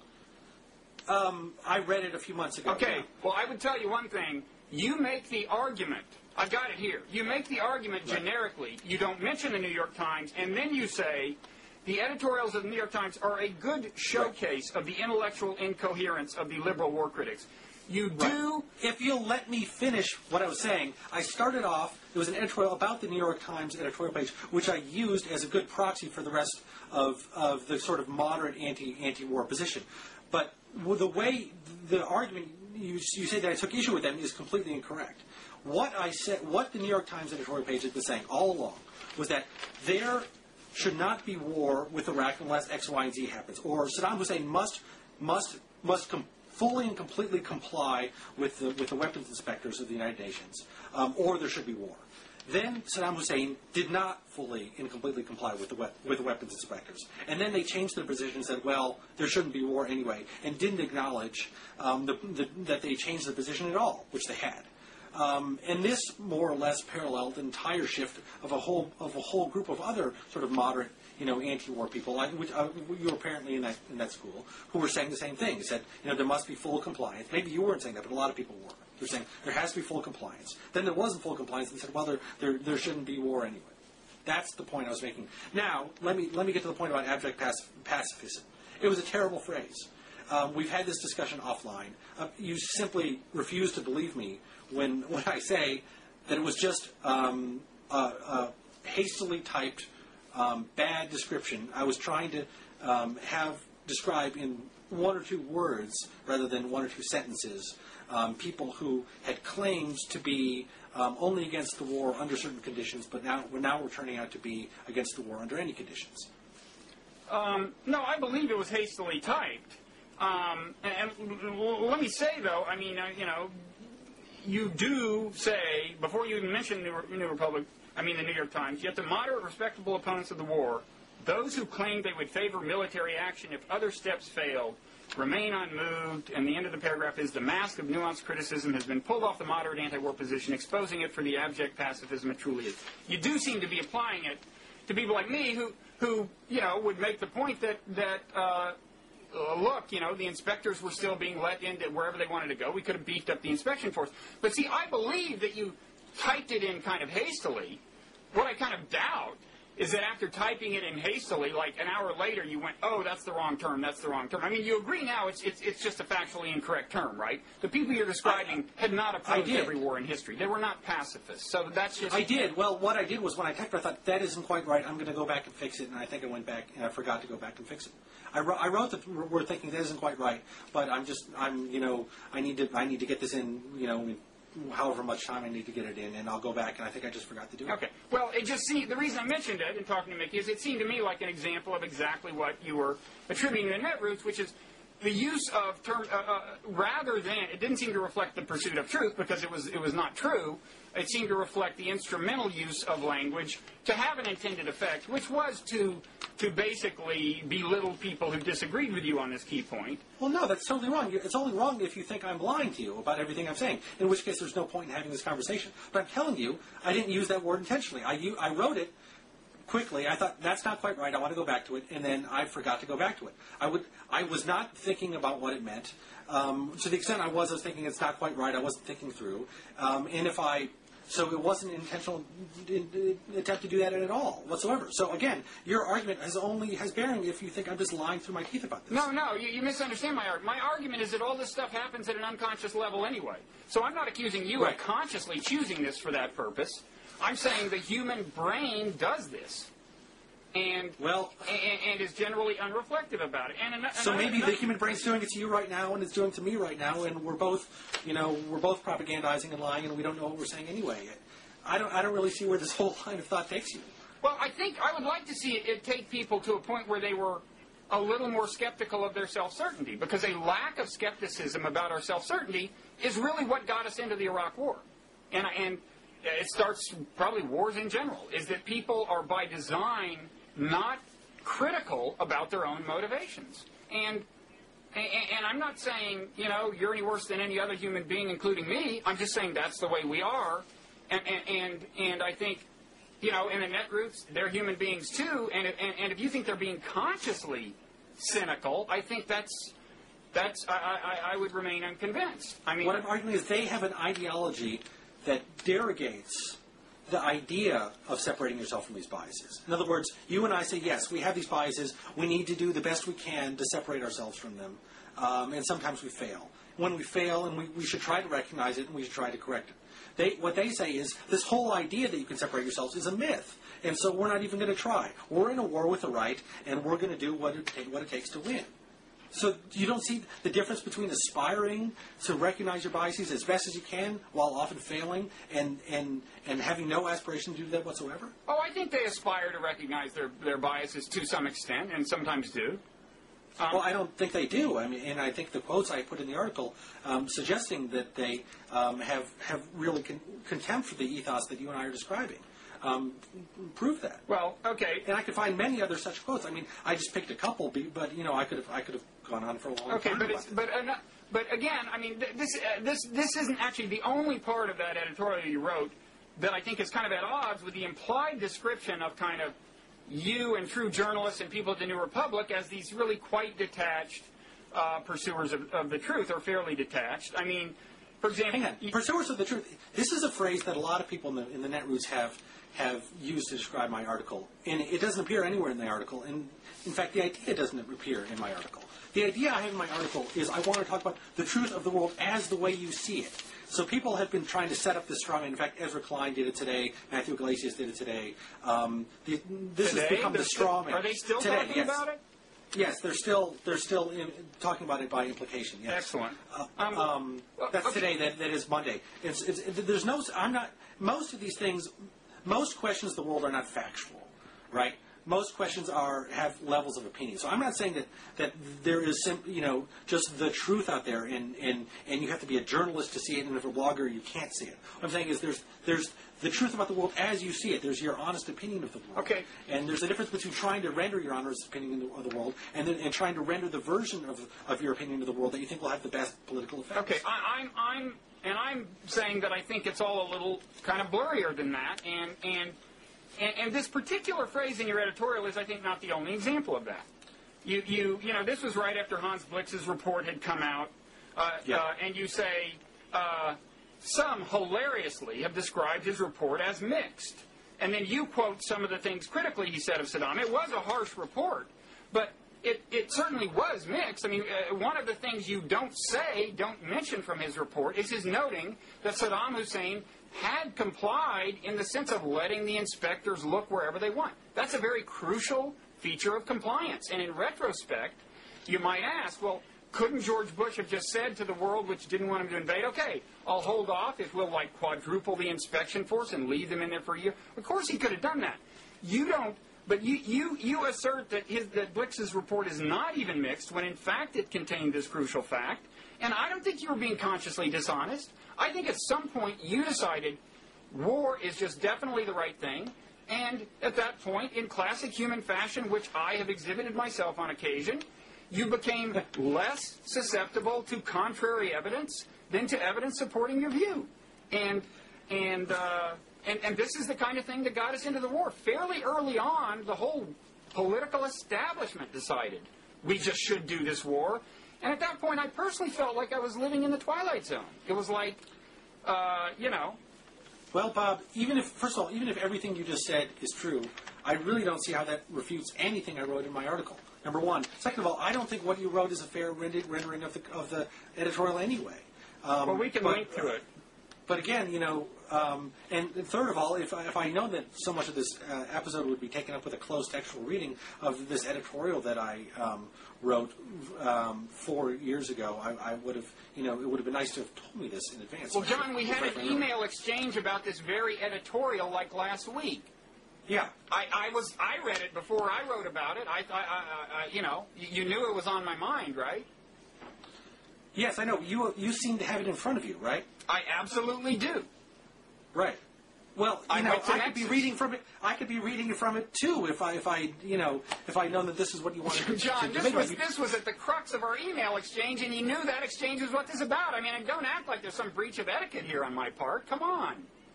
I read it a few months ago. Okay, well, I would tell you one thing. You make the argument. I've got it here. You make the argument generically. You don't mention the New York Times, and then you say the editorials of the New York Times are a good showcase of the intellectual incoherence of the liberal war critics. You do... If you'll let me finish what I was saying, I started off, there was an editorial about the New York Times editorial page, which I used as a good proxy for the rest of the sort of moderate anti-war position. But the way the argument, you say that I took issue with them is completely incorrect. What I said, what the New York Times editorial page had been saying all along was that there should not be war with Iraq unless X, Y, and Z happens, or Saddam Hussein must fully and completely comply with the weapons inspectors of the United Nations, or there should be war. Then Saddam Hussein did not fully and completely comply with the weapons inspectors. And then they changed their position and said, well, there shouldn't be war anyway, and didn't acknowledge that they changed their position at all, which they had. And this more or less paralleled the entire shift of a whole group of other sort of moderate, anti-war people, which you were apparently in that school, who were saying the same thing. They said, there must be full compliance. Maybe you weren't saying that, but a lot of people were. They're saying there has to be full compliance. Then there wasn't full compliance, and said, well, there shouldn't be war anyway. That's the point I was making. Now, let me get to the point about abject pacifism. It was a terrible phrase. We've had this discussion offline. You simply refuse to believe me when I say that it was just a hastily typed bad description. I was trying to have described in one or two words rather than one or two sentences people who had claimed to be only against the war under certain conditions, but now we're turning out to be against the war under any conditions. No, I believe it was hastily typed. And let me say, though, I mean, you do say, before you even mention the New York Times, yet the moderate, respectable opponents of the war, those who claimed they would favor military action if other steps failed, remain unmoved, and the end of the paragraph is, the mask of nuanced criticism has been pulled off the moderate anti-war position, exposing it for the abject pacifism it truly is. You do seem to be applying it to people like me who would make the point that look, the inspectors were still being let into wherever they wanted to go. We could have beefed up the inspection force. But see, I believe that you typed it in kind of hastily. What I kind of doubt is that after typing it in hastily, like an hour later, you went, oh, that's the wrong term, that's the wrong term. I mean, you agree now it's just a factually incorrect term, right? The people you're describing had not opposed every war in history. They were not pacifists. So that's just... I did. Well, what I did was when I typed it, I thought, that isn't quite right. I'm going to go back and fix it. And I think I went back and I forgot to go back and fix it. I wrote that we're thinking that isn't quite right, but I need to get this in, however much time I need to get it in, and I'll go back, and I think I just forgot to do it. Okay. Well, the reason I mentioned it in talking to Mickey is it seemed to me like an example of exactly what you were attributing to Netroots, which is the use of term rather than, it didn't seem to reflect the pursuit of truth because it was not true. It seemed to reflect the instrumental use of language to have an intended effect, which was to basically belittle people who disagreed with you on this key point. Well, no, that's totally wrong. It's only wrong if you think I'm lying to you about everything I'm saying, in which case there's no point in having this conversation. But I'm telling you, I didn't use that word intentionally. I wrote it quickly. I thought, that's not quite right. I want to go back to it, and then I forgot to go back to it. I was not thinking about what it meant. To the extent I was thinking it's not quite right, I wasn't thinking through. So it wasn't an intentional attempt to do that at all whatsoever. So again, your argument has bearing if you think I'm just lying through my teeth about this. No, you misunderstand my argument. My argument is that all this stuff happens at an unconscious level anyway. So I'm not accusing you of consciously choosing this for that purpose. I'm saying the human brain does this. And is generally unreflective about it. So maybe the human brain's doing it to you right now, and it's doing it to me right now, and we're both propagandizing and lying, and we don't know what we're saying anyway. I don't really see where this whole line of thought takes you. Well, I think I would like to see it take people to a point where they were a little more skeptical of their self-certainty, because a lack of skepticism about our self-certainty is really what got us into the Iraq War, and it starts probably wars in general. Is that people are by design not critical about their own motivations. And I'm not saying, you're any worse than any other human being, including me. I'm just saying that's the way we are. And I think, in the Netroots, they're human beings too. And if you think they're being consciously cynical, I think I would remain unconvinced. I mean, what I'm arguing is they have an ideology that derogates the idea of separating yourself from these biases. In other words, you and I say, yes, we have these biases. We need to do the best we can to separate ourselves from them. And sometimes we fail. When we fail, and we should try to recognize it, and we should try to correct it. What they say is, this whole idea that you can separate yourselves is a myth. And so we're not even going to try. We're in a war with the right, and we're going to do what it takes to win. So you don't see the difference between aspiring to recognize your biases as best as you can while often failing and having no aspiration to do that whatsoever? Oh, I think they aspire to recognize their biases to some extent, and sometimes do. Well, I don't think they do. I mean, and I think the quotes I put in the article suggesting that they have really contempt for the ethos that you and I are describing prove that. Well, okay. And I could find many other such quotes. I mean, I just picked a couple, but I could have gone on for a long Okay, time. but again, I mean, this isn't actually the only part of that editorial you wrote that I think is kind of at odds with the implied description of kind of you and true journalists and people at the New Republic as these really quite detached pursuers of the truth, or fairly detached. I mean, for example... Hang on. Pursuers of the truth. This is a phrase that a lot of people in the Netroots have used to describe my article. And it doesn't appear anywhere in the article. And in fact, the idea doesn't appear in my article. The idea I have in my article is I want to talk about the truth of the world as the way you see it. So people have been trying to set up this straw man. In fact, Ezra Klein did it today. Matthew Iglesias did it today. This has become the straw man. Are they still today, talking about it? Yes, they're still talking about it by implication. Yes. Excellent. That's today. That is Monday. There's no. I'm not. Most of these things, most questions of the world are not factual, right? Most questions have levels of opinion. So I'm not saying that there is just the truth out there, and you have to be a journalist to see it, and if a blogger you can't see it. What I'm saying is there's the truth about the world as you see it. There's your honest opinion of the world. Okay. And there's a difference between trying to render your honest opinion of the world and trying to render the version of your opinion of the world that you think will have the best political effect. Okay, I'm saying that I think it's all a little kind of blurrier than that, and this particular phrase in your editorial is, I think, not the only example of that. You know, this was right after Hans Blitz's report had come out, and you say, some hilariously have described his report as mixed. And then you quote some of the things critically he said of Saddam. It was a harsh report, but it certainly was mixed. I mean, one of the things you don't mention from his report is his noting that Saddam Hussein had complied in the sense of letting the inspectors look wherever they want. That's a very crucial feature of compliance. And in retrospect, you might ask, well, couldn't George Bush have just said to the world which didn't want him to invade, okay, I'll hold off if we'll like quadruple the inspection force and leave them in there for a year? Of course he could have done that. You don't, but you assert that Blitz's report is not even mixed when in fact it contained this crucial fact. And I don't think you were being consciously dishonest. I think at some point you decided war is just definitely the right thing. And at that point, in classic human fashion, which I have exhibited myself on occasion, you became less susceptible to contrary evidence than to evidence supporting your view. And this is the kind of thing that got us into the war. Fairly early on, the whole political establishment decided we just should do this war. And at that point, I personally felt like I was living in the Twilight Zone. It was like, Well, Bob, even if everything you just said is true, I really don't see how that refutes anything I wrote in my article. Number one. Second of all, I don't think what you wrote is a fair rendering of the editorial anyway. Well, we can link to it. But again, and third of all, if I know that so much of this episode would be taken up with a close textual reading of this editorial that I wrote 4 years ago, I would have, it would have been nice to have told me this in advance. Well, John, we had an email exchange about this very editorial like last week. Yeah, I read it before I wrote about it. You knew it was on my mind, right? Yes, I know. You seem to have it in front of you, right? I absolutely do. Right. Well, I could be reading from it. I could be reading from it too if I know that this is what you wanted to John, to this was at the crux of our email exchange, and you knew that exchange was what this is about. I mean, don't act like there's some breach of etiquette here on my part. Come on.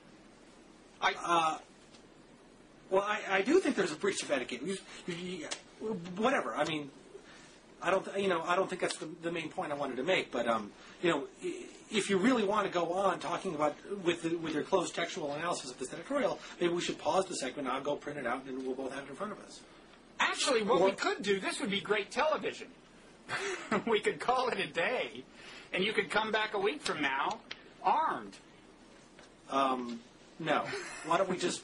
Well, I do think there's a breach of etiquette. Whatever. I mean, I don't think that's the main point I wanted to make. But if you really want to go on talking about with your closed textual analysis of this editorial, maybe we should pause the segment. I'll go print it out, and we'll both have it in front of us. Actually, what we could do, this would be great television. We could call it a day, and you could come back a week from now armed. No. Why don't we just?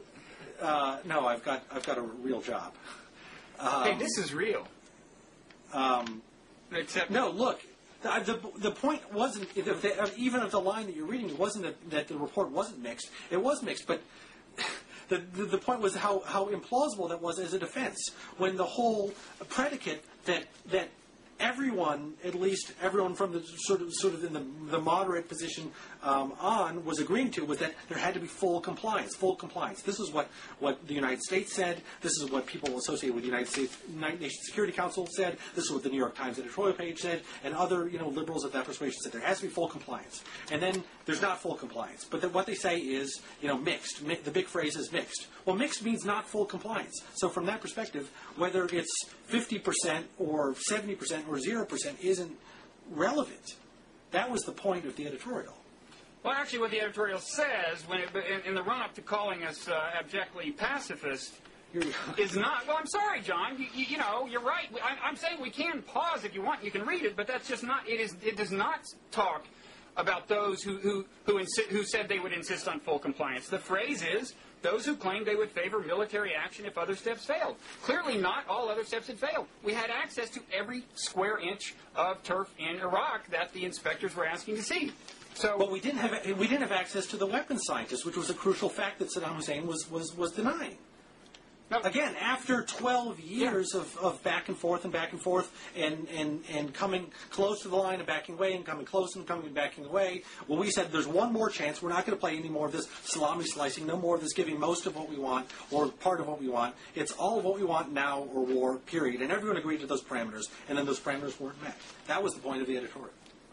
No, I've got a real job. Hey, this is real. Except No, look, the point wasn't, even of the line that you're reading, it wasn't that the report wasn't mixed. It was mixed, but the point was how implausible that was as a defense, when the whole predicate that everyone, at least everyone from the sort of in the moderate position on, was agreeing to, was that there had to be full compliance. Full compliance. This is what the United States said. This is what people associated with the United Nations Security Council said. This is what the New York Times editorial page said, and other liberals of that persuasion said there has to be full compliance. And then there's not full compliance. But what they say is mixed. The big phrase is mixed. Well, mixed means not full compliance. So from that perspective, whether it's 50% or 70% or 0% isn't relevant. That was the point of the editorial. Well, actually, what the editorial says, in the run-up to calling us abjectly pacifist, is not. Well, I'm sorry, John. You're right. I'm saying we can pause if you want. You can read it, but that's just not. It does not talk about those who said they would insist on full compliance. The phrase is those who claimed they would favor military action if other steps failed. Clearly, not all other steps had failed. We had access to every square inch of turf in Iraq that the inspectors were asking to see. But we didn't have access to the weapons scientists, which was a crucial fact that Saddam Hussein was denying. No. Again, after 12 years of back and forth and coming close to the line and backing away and coming close and coming and backing away, well, we said there's one more chance. We're not going to play any more of this salami slicing, no more of this giving most of what we want or part of what we want. It's all of what we want now or war, period. And everyone agreed to those parameters, and then those parameters weren't met. That was the point of the editorial.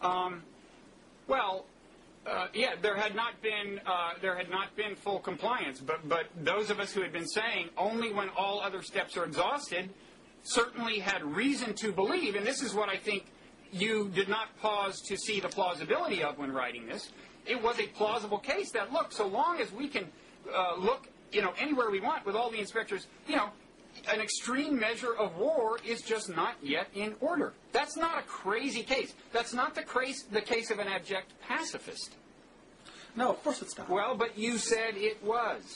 There had not been full compliance, but those of us who had been saying only when all other steps are exhausted certainly had reason to believe, and this is what I think you did not pause to see the plausibility of when writing this. It was a plausible case that, look, so long as we can look, anywhere we want with all the inspectors, an extreme measure of war is just not yet in order. That's not a crazy case. That's not the case of an abject pacifist. No, of course it's not. Well, but you said it was.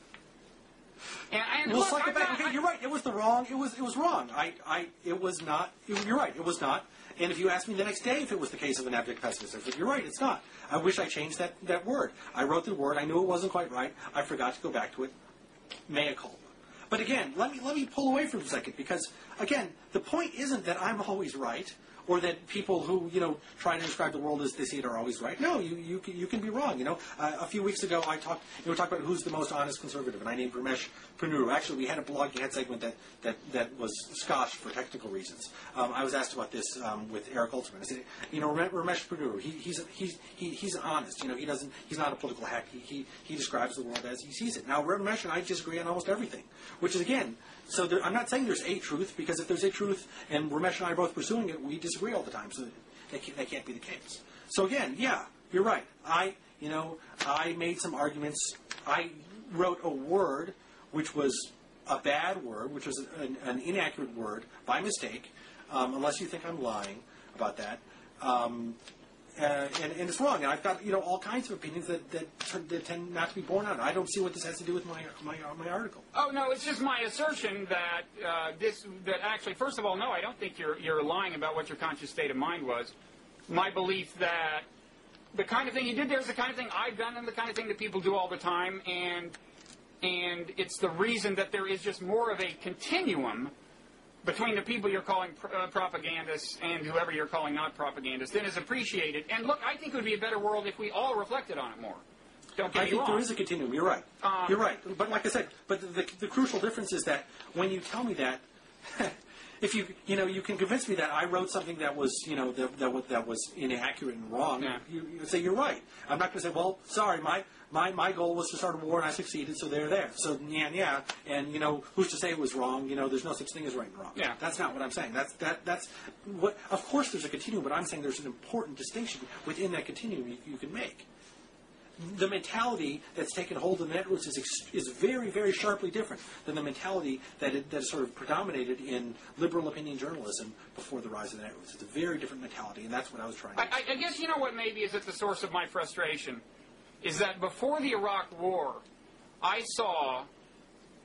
And we'll look, cycle back. Okay, you're right. It was wrong. It was wrong. It was not. You're right. It was not. And if you asked me the next day if it was the case of an abject pessimist, I said, you're right, it's not. I wish I changed that word. I wrote the word. I knew it wasn't quite right. I forgot to go back to it. Mea culpa. But again, let me pull away for a second, because again, the point isn't that I'm always right, or that people who try to describe the world as they see it are always right. No, you can be wrong. A few weeks ago we talked about who's the most honest conservative, and I named Ramesh Ponnuru. Actually, we had a blogging head segment that was scotched for technical reasons. I was asked about this with Eric Alterman. I said, Ramesh Ponnuru, he's honest. He's not a political hack. He describes the world as he sees it. Now, Ramesh and I disagree on almost everything, which is again. So I'm not saying there's a truth, because if there's a truth and Ramesh and I are both pursuing it, we disagree all the time. So that can't be the case. So again, yeah, you're right. I made some arguments. I wrote a word which was a bad word, which was an inaccurate word by mistake, unless you think I'm lying about that. And it's wrong. And I've got all kinds of opinions that tend not to be borne out. I don't see what this has to do with my article. Oh no, it's just my assertion that that actually, first of all, no, I don't think you're lying about what your conscious state of mind was. My belief that the kind of thing you did there is the kind of thing I've done and the kind of thing that people do all the time, and it's the reason that there is just more of a continuum between the people you're calling propagandists and whoever you're calling not propagandists than is appreciated. And look, I think it would be a better world if we all reflected on it more. Don't get me wrong. I think there is a continuum. You're right. You're right. But like I said, the crucial difference is that when you tell me that, if you can convince me that I wrote something that was that was inaccurate and wrong, yeah. You say you're right. I'm not going to say, well, sorry, my goal was to start a war and I succeeded, so they're there. So yeah, and who's to say it was wrong? There's no such thing as right and wrong. Yeah. That's not what I'm saying. That's what. Of course, there's a continuum, but I'm saying there's an important distinction within that continuum you can make. The mentality that's taken hold of the networks is very, very sharply different than the mentality that sort of predominated in liberal opinion journalism before the rise of the networks. It's a very different mentality, and that's what I was trying to do. I guess what maybe is at the source of my frustration is that before the Iraq War, I saw,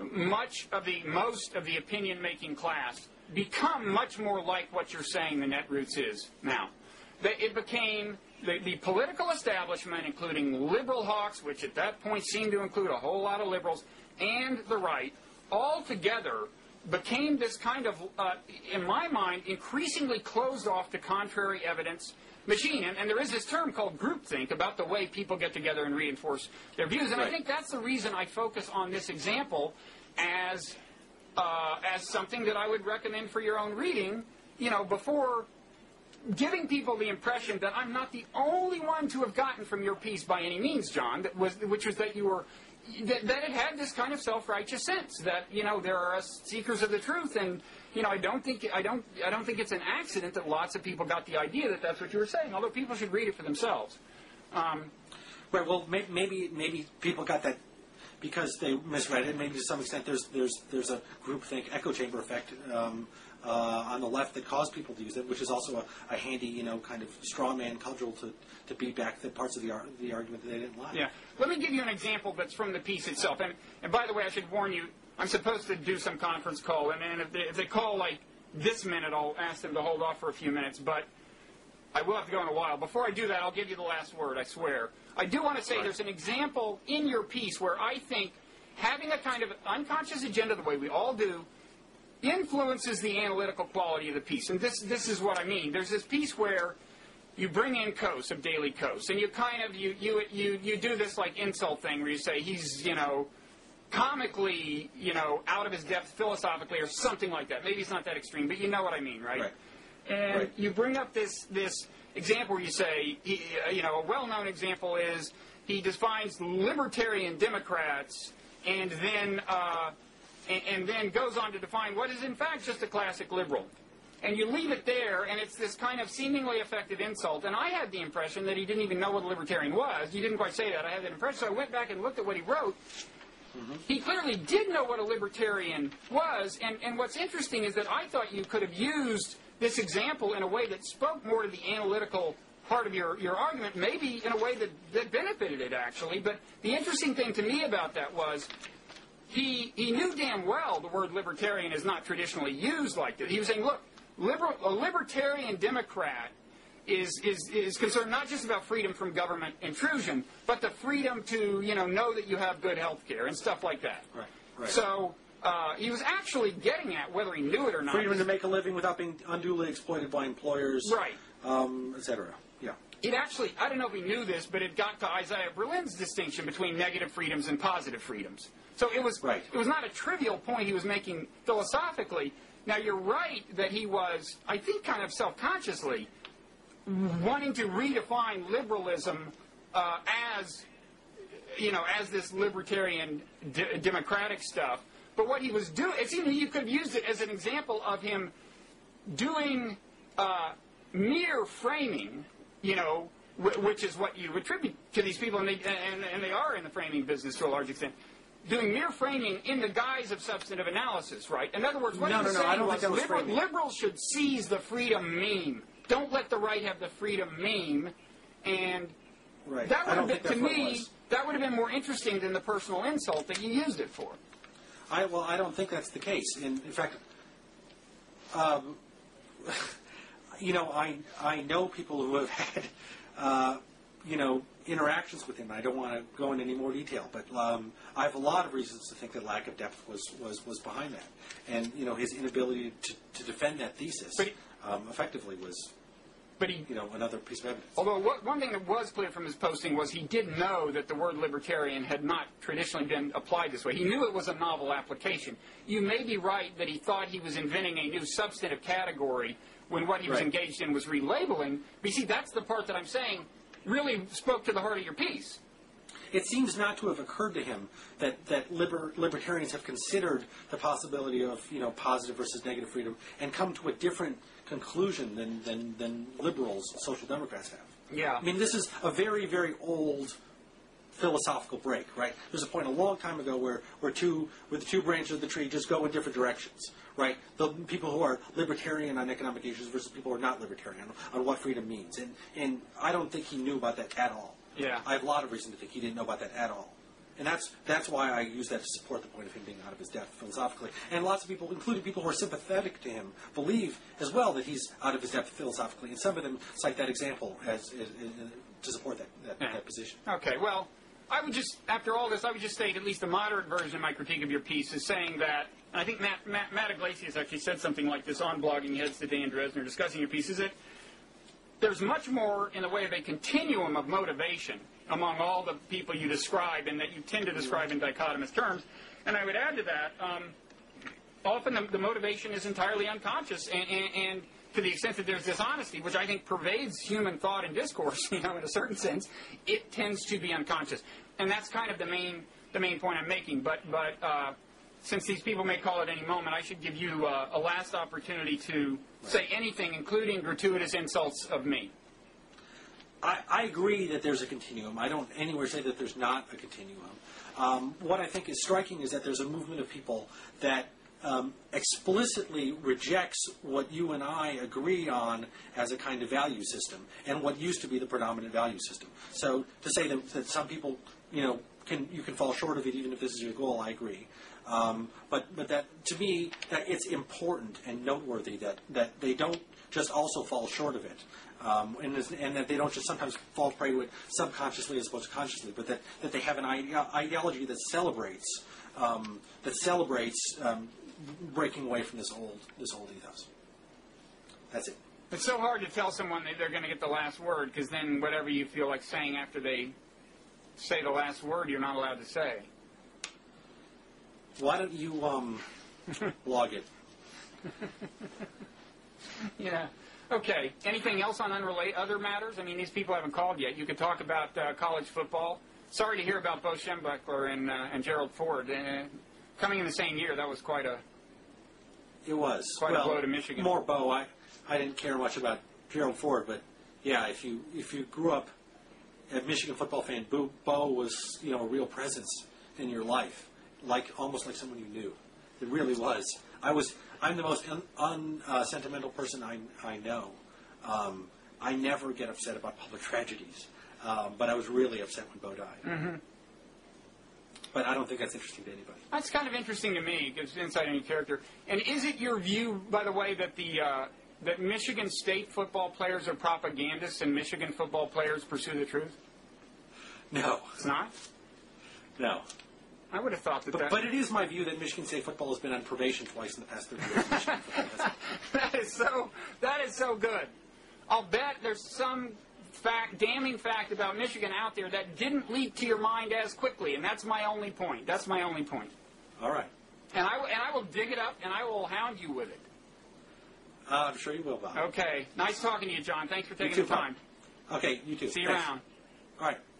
most of the opinion-making class become much more like what you're saying the Netroots is now. It became the political establishment, including liberal hawks, which at that point seemed to include a whole lot of liberals, and the right, all together became this kind of, in my mind, increasingly closed off to contrary evidence machine. And there is this term called groupthink about the way people get together and reinforce their views. And I think that's the reason I focus on this example as something that I would recommend for your own reading, before giving people the impression that I'm not the only one to have gotten from your piece by any means, John, which was that you were that it had this kind of self-righteous sense that there are seekers of the truth, and I don't think it's an accident that lots of people got the idea that that's what you were saying. Although people should read it for themselves. Right. Well, maybe people got that because they misread it. Maybe to some extent there's a groupthink echo chamber effect on the left that caused people to use it, which is also a handy kind of straw man cudgel to beat back the parts of the argument that they didn't like. Yeah. Let me give you an example that's from the piece itself. And by the way, I should warn you, I'm supposed to do some conference call, and if they call like this minute, I'll ask them to hold off for a few minutes, but I will have to go in a while. Before I do that, I'll give you the last word, I swear. I do want to say there's an example in your piece where I think having a kind of unconscious agenda, the way we all do, influences the analytical quality of the piece. And this is what I mean. There's this piece where you bring in Coase of Daily Coase, and you kind of you do this like insult thing where you say he's comically out of his depth philosophically or something like that. Maybe it's not that extreme, but you know what I mean, right? And you bring up this example where you say a well-known example is he defines libertarian Democrats and then goes on to define what is in fact just a classic liberal. And you leave it there, and it's this kind of seemingly effective insult. And I had the impression that he didn't even know what a libertarian was. You didn't quite say that. I had that impression. So I went back and looked at what he wrote. Mm-hmm. He clearly did know what a libertarian was. And what's interesting is that I thought you could have used this example in a way that spoke more to the analytical part of your argument, maybe in a way that benefited it, actually. But the interesting thing to me about that was he knew damn well the word libertarian is not traditionally used like that. He was saying, look, a libertarian Democrat is concerned not just about freedom from government intrusion, but the freedom to know that you have good health care and stuff like that. Right. So he was actually getting at, whether he knew it or not, freedom to make a living without being unduly exploited by employers, right, etc. Yeah. It actually, I don't know if he knew this, but it got to Isaiah Berlin's distinction between negative freedoms and positive freedoms. So it was not a trivial point he was making philosophically. Now, you're right that he was, I think, kind of self-consciously wanting to redefine liberalism as this libertarian democratic stuff. But what he was doing, it seemed you could have used it as an example of him doing mere framing, which is what you attribute to these people, and they are in the framing business to a large extent. Doing mere framing in the guise of substantive analysis, right? In other words, what he was saying was liberals should seize the freedom meme. Don't let the right have the freedom meme. And that would have been, to me, that would have been more interesting than the personal insult that you used it for. I don't think that's the case. In fact, I know people who have had, interactions with him. I don't want to go into any more detail, but I have a lot of reasons to think that lack of depth was behind that, and his inability to defend that thesis effectively was. But another piece of evidence. Although one thing that was clear from his posting was he did know that the word libertarian had not traditionally been applied this way. He knew it was a novel application. You may be right that he thought he was inventing a new substantive category when what he was engaged in was relabeling. But you see, that's the part that I'm saying really spoke to the heart of your piece. It seems not to have occurred to him that libertarians have considered the possibility of positive versus negative freedom and come to a different conclusion than liberals, social democrats have. Yeah. I mean, this is a very, very old philosophical break, right? There's a point a long time ago where the two branches of the tree just go in different directions, right? The people who are libertarian on economic issues versus people who are not libertarian on what freedom means. And I don't think he knew about that at all. Yeah. I have a lot of reason to think he didn't know about that at all. And that's why I use that to support the point of him being out of his depth philosophically. And lots of people, including people who are sympathetic to him, believe as well that he's out of his depth philosophically. And some of them cite that example as to support that position. Okay, well, I would just, after all this, I would just state at least a moderate version of my critique of your piece is saying that, and I think Matt Iglesias actually said something like this on Blogging Heads to Dan Dresner discussing your piece, is that there's much more in the way of a continuum of motivation among all the people you describe and that you tend to describe in dichotomous terms. And I would add to that, often the motivation is entirely unconscious, and to the extent that there's dishonesty, which I think pervades human thought and discourse, in a certain sense, it tends to be unconscious. And that's kind of the main point I'm making. But since these people may call at any moment, I should give you a last opportunity to say anything, including gratuitous insults of me. I agree that there's a continuum. I don't anywhere say that there's not a continuum. What I think is striking is that there's a movement of people that explicitly rejects what you and I agree on as a kind of value system and what used to be the predominant value system. So to say that some people, you can fall short of it even if this is your goal, I agree. But that, to me, that it's important and noteworthy that they don't just also fall short of it. And that they don't just sometimes fall prey to it subconsciously as opposed to consciously, but that they have an ideology that celebrates breaking away from this old ethos. That's it. It's so hard to tell someone that they're going to get the last word, because then whatever you feel like saying after they say the last word, you're not allowed to say. Why don't you blog it? Yeah. Okay. Anything else on other matters? I mean, these people haven't called yet. You could talk about college football. Sorry to hear about Bo Schembechler and Gerald Ford. Coming in the same year, that was quite a... It was. Quite a blow to Michigan. More Bo. I didn't care much about Gerald Ford, but yeah, if you grew up a Michigan football fan, Bo was a real presence in your life, almost like someone you knew. It really was. I'm the most unsentimental person I know. I never get upset about public tragedies, but I was really upset when Bo died. Mm-hmm. But I don't think that's interesting to anybody. That's kind of interesting to me. It gives insight into character. And is it your view, by the way, that that Michigan State football players are propagandists and Michigan football players pursue the truth? No. It's not? No. I would have thought that. But it is my view that Michigan State football has been on probation twice in the past 30 years. Michigan football has. That is so good. I'll bet there's some damning fact about Michigan out there that didn't leap to your mind as quickly, and that's my only point. All right. And I will dig it up, and I will hound you with it. I'm sure you will, Bob. Okay. Nice talking to you, John. Thanks for taking the time. Bob. Okay, you too. See you Thanks. around. All right.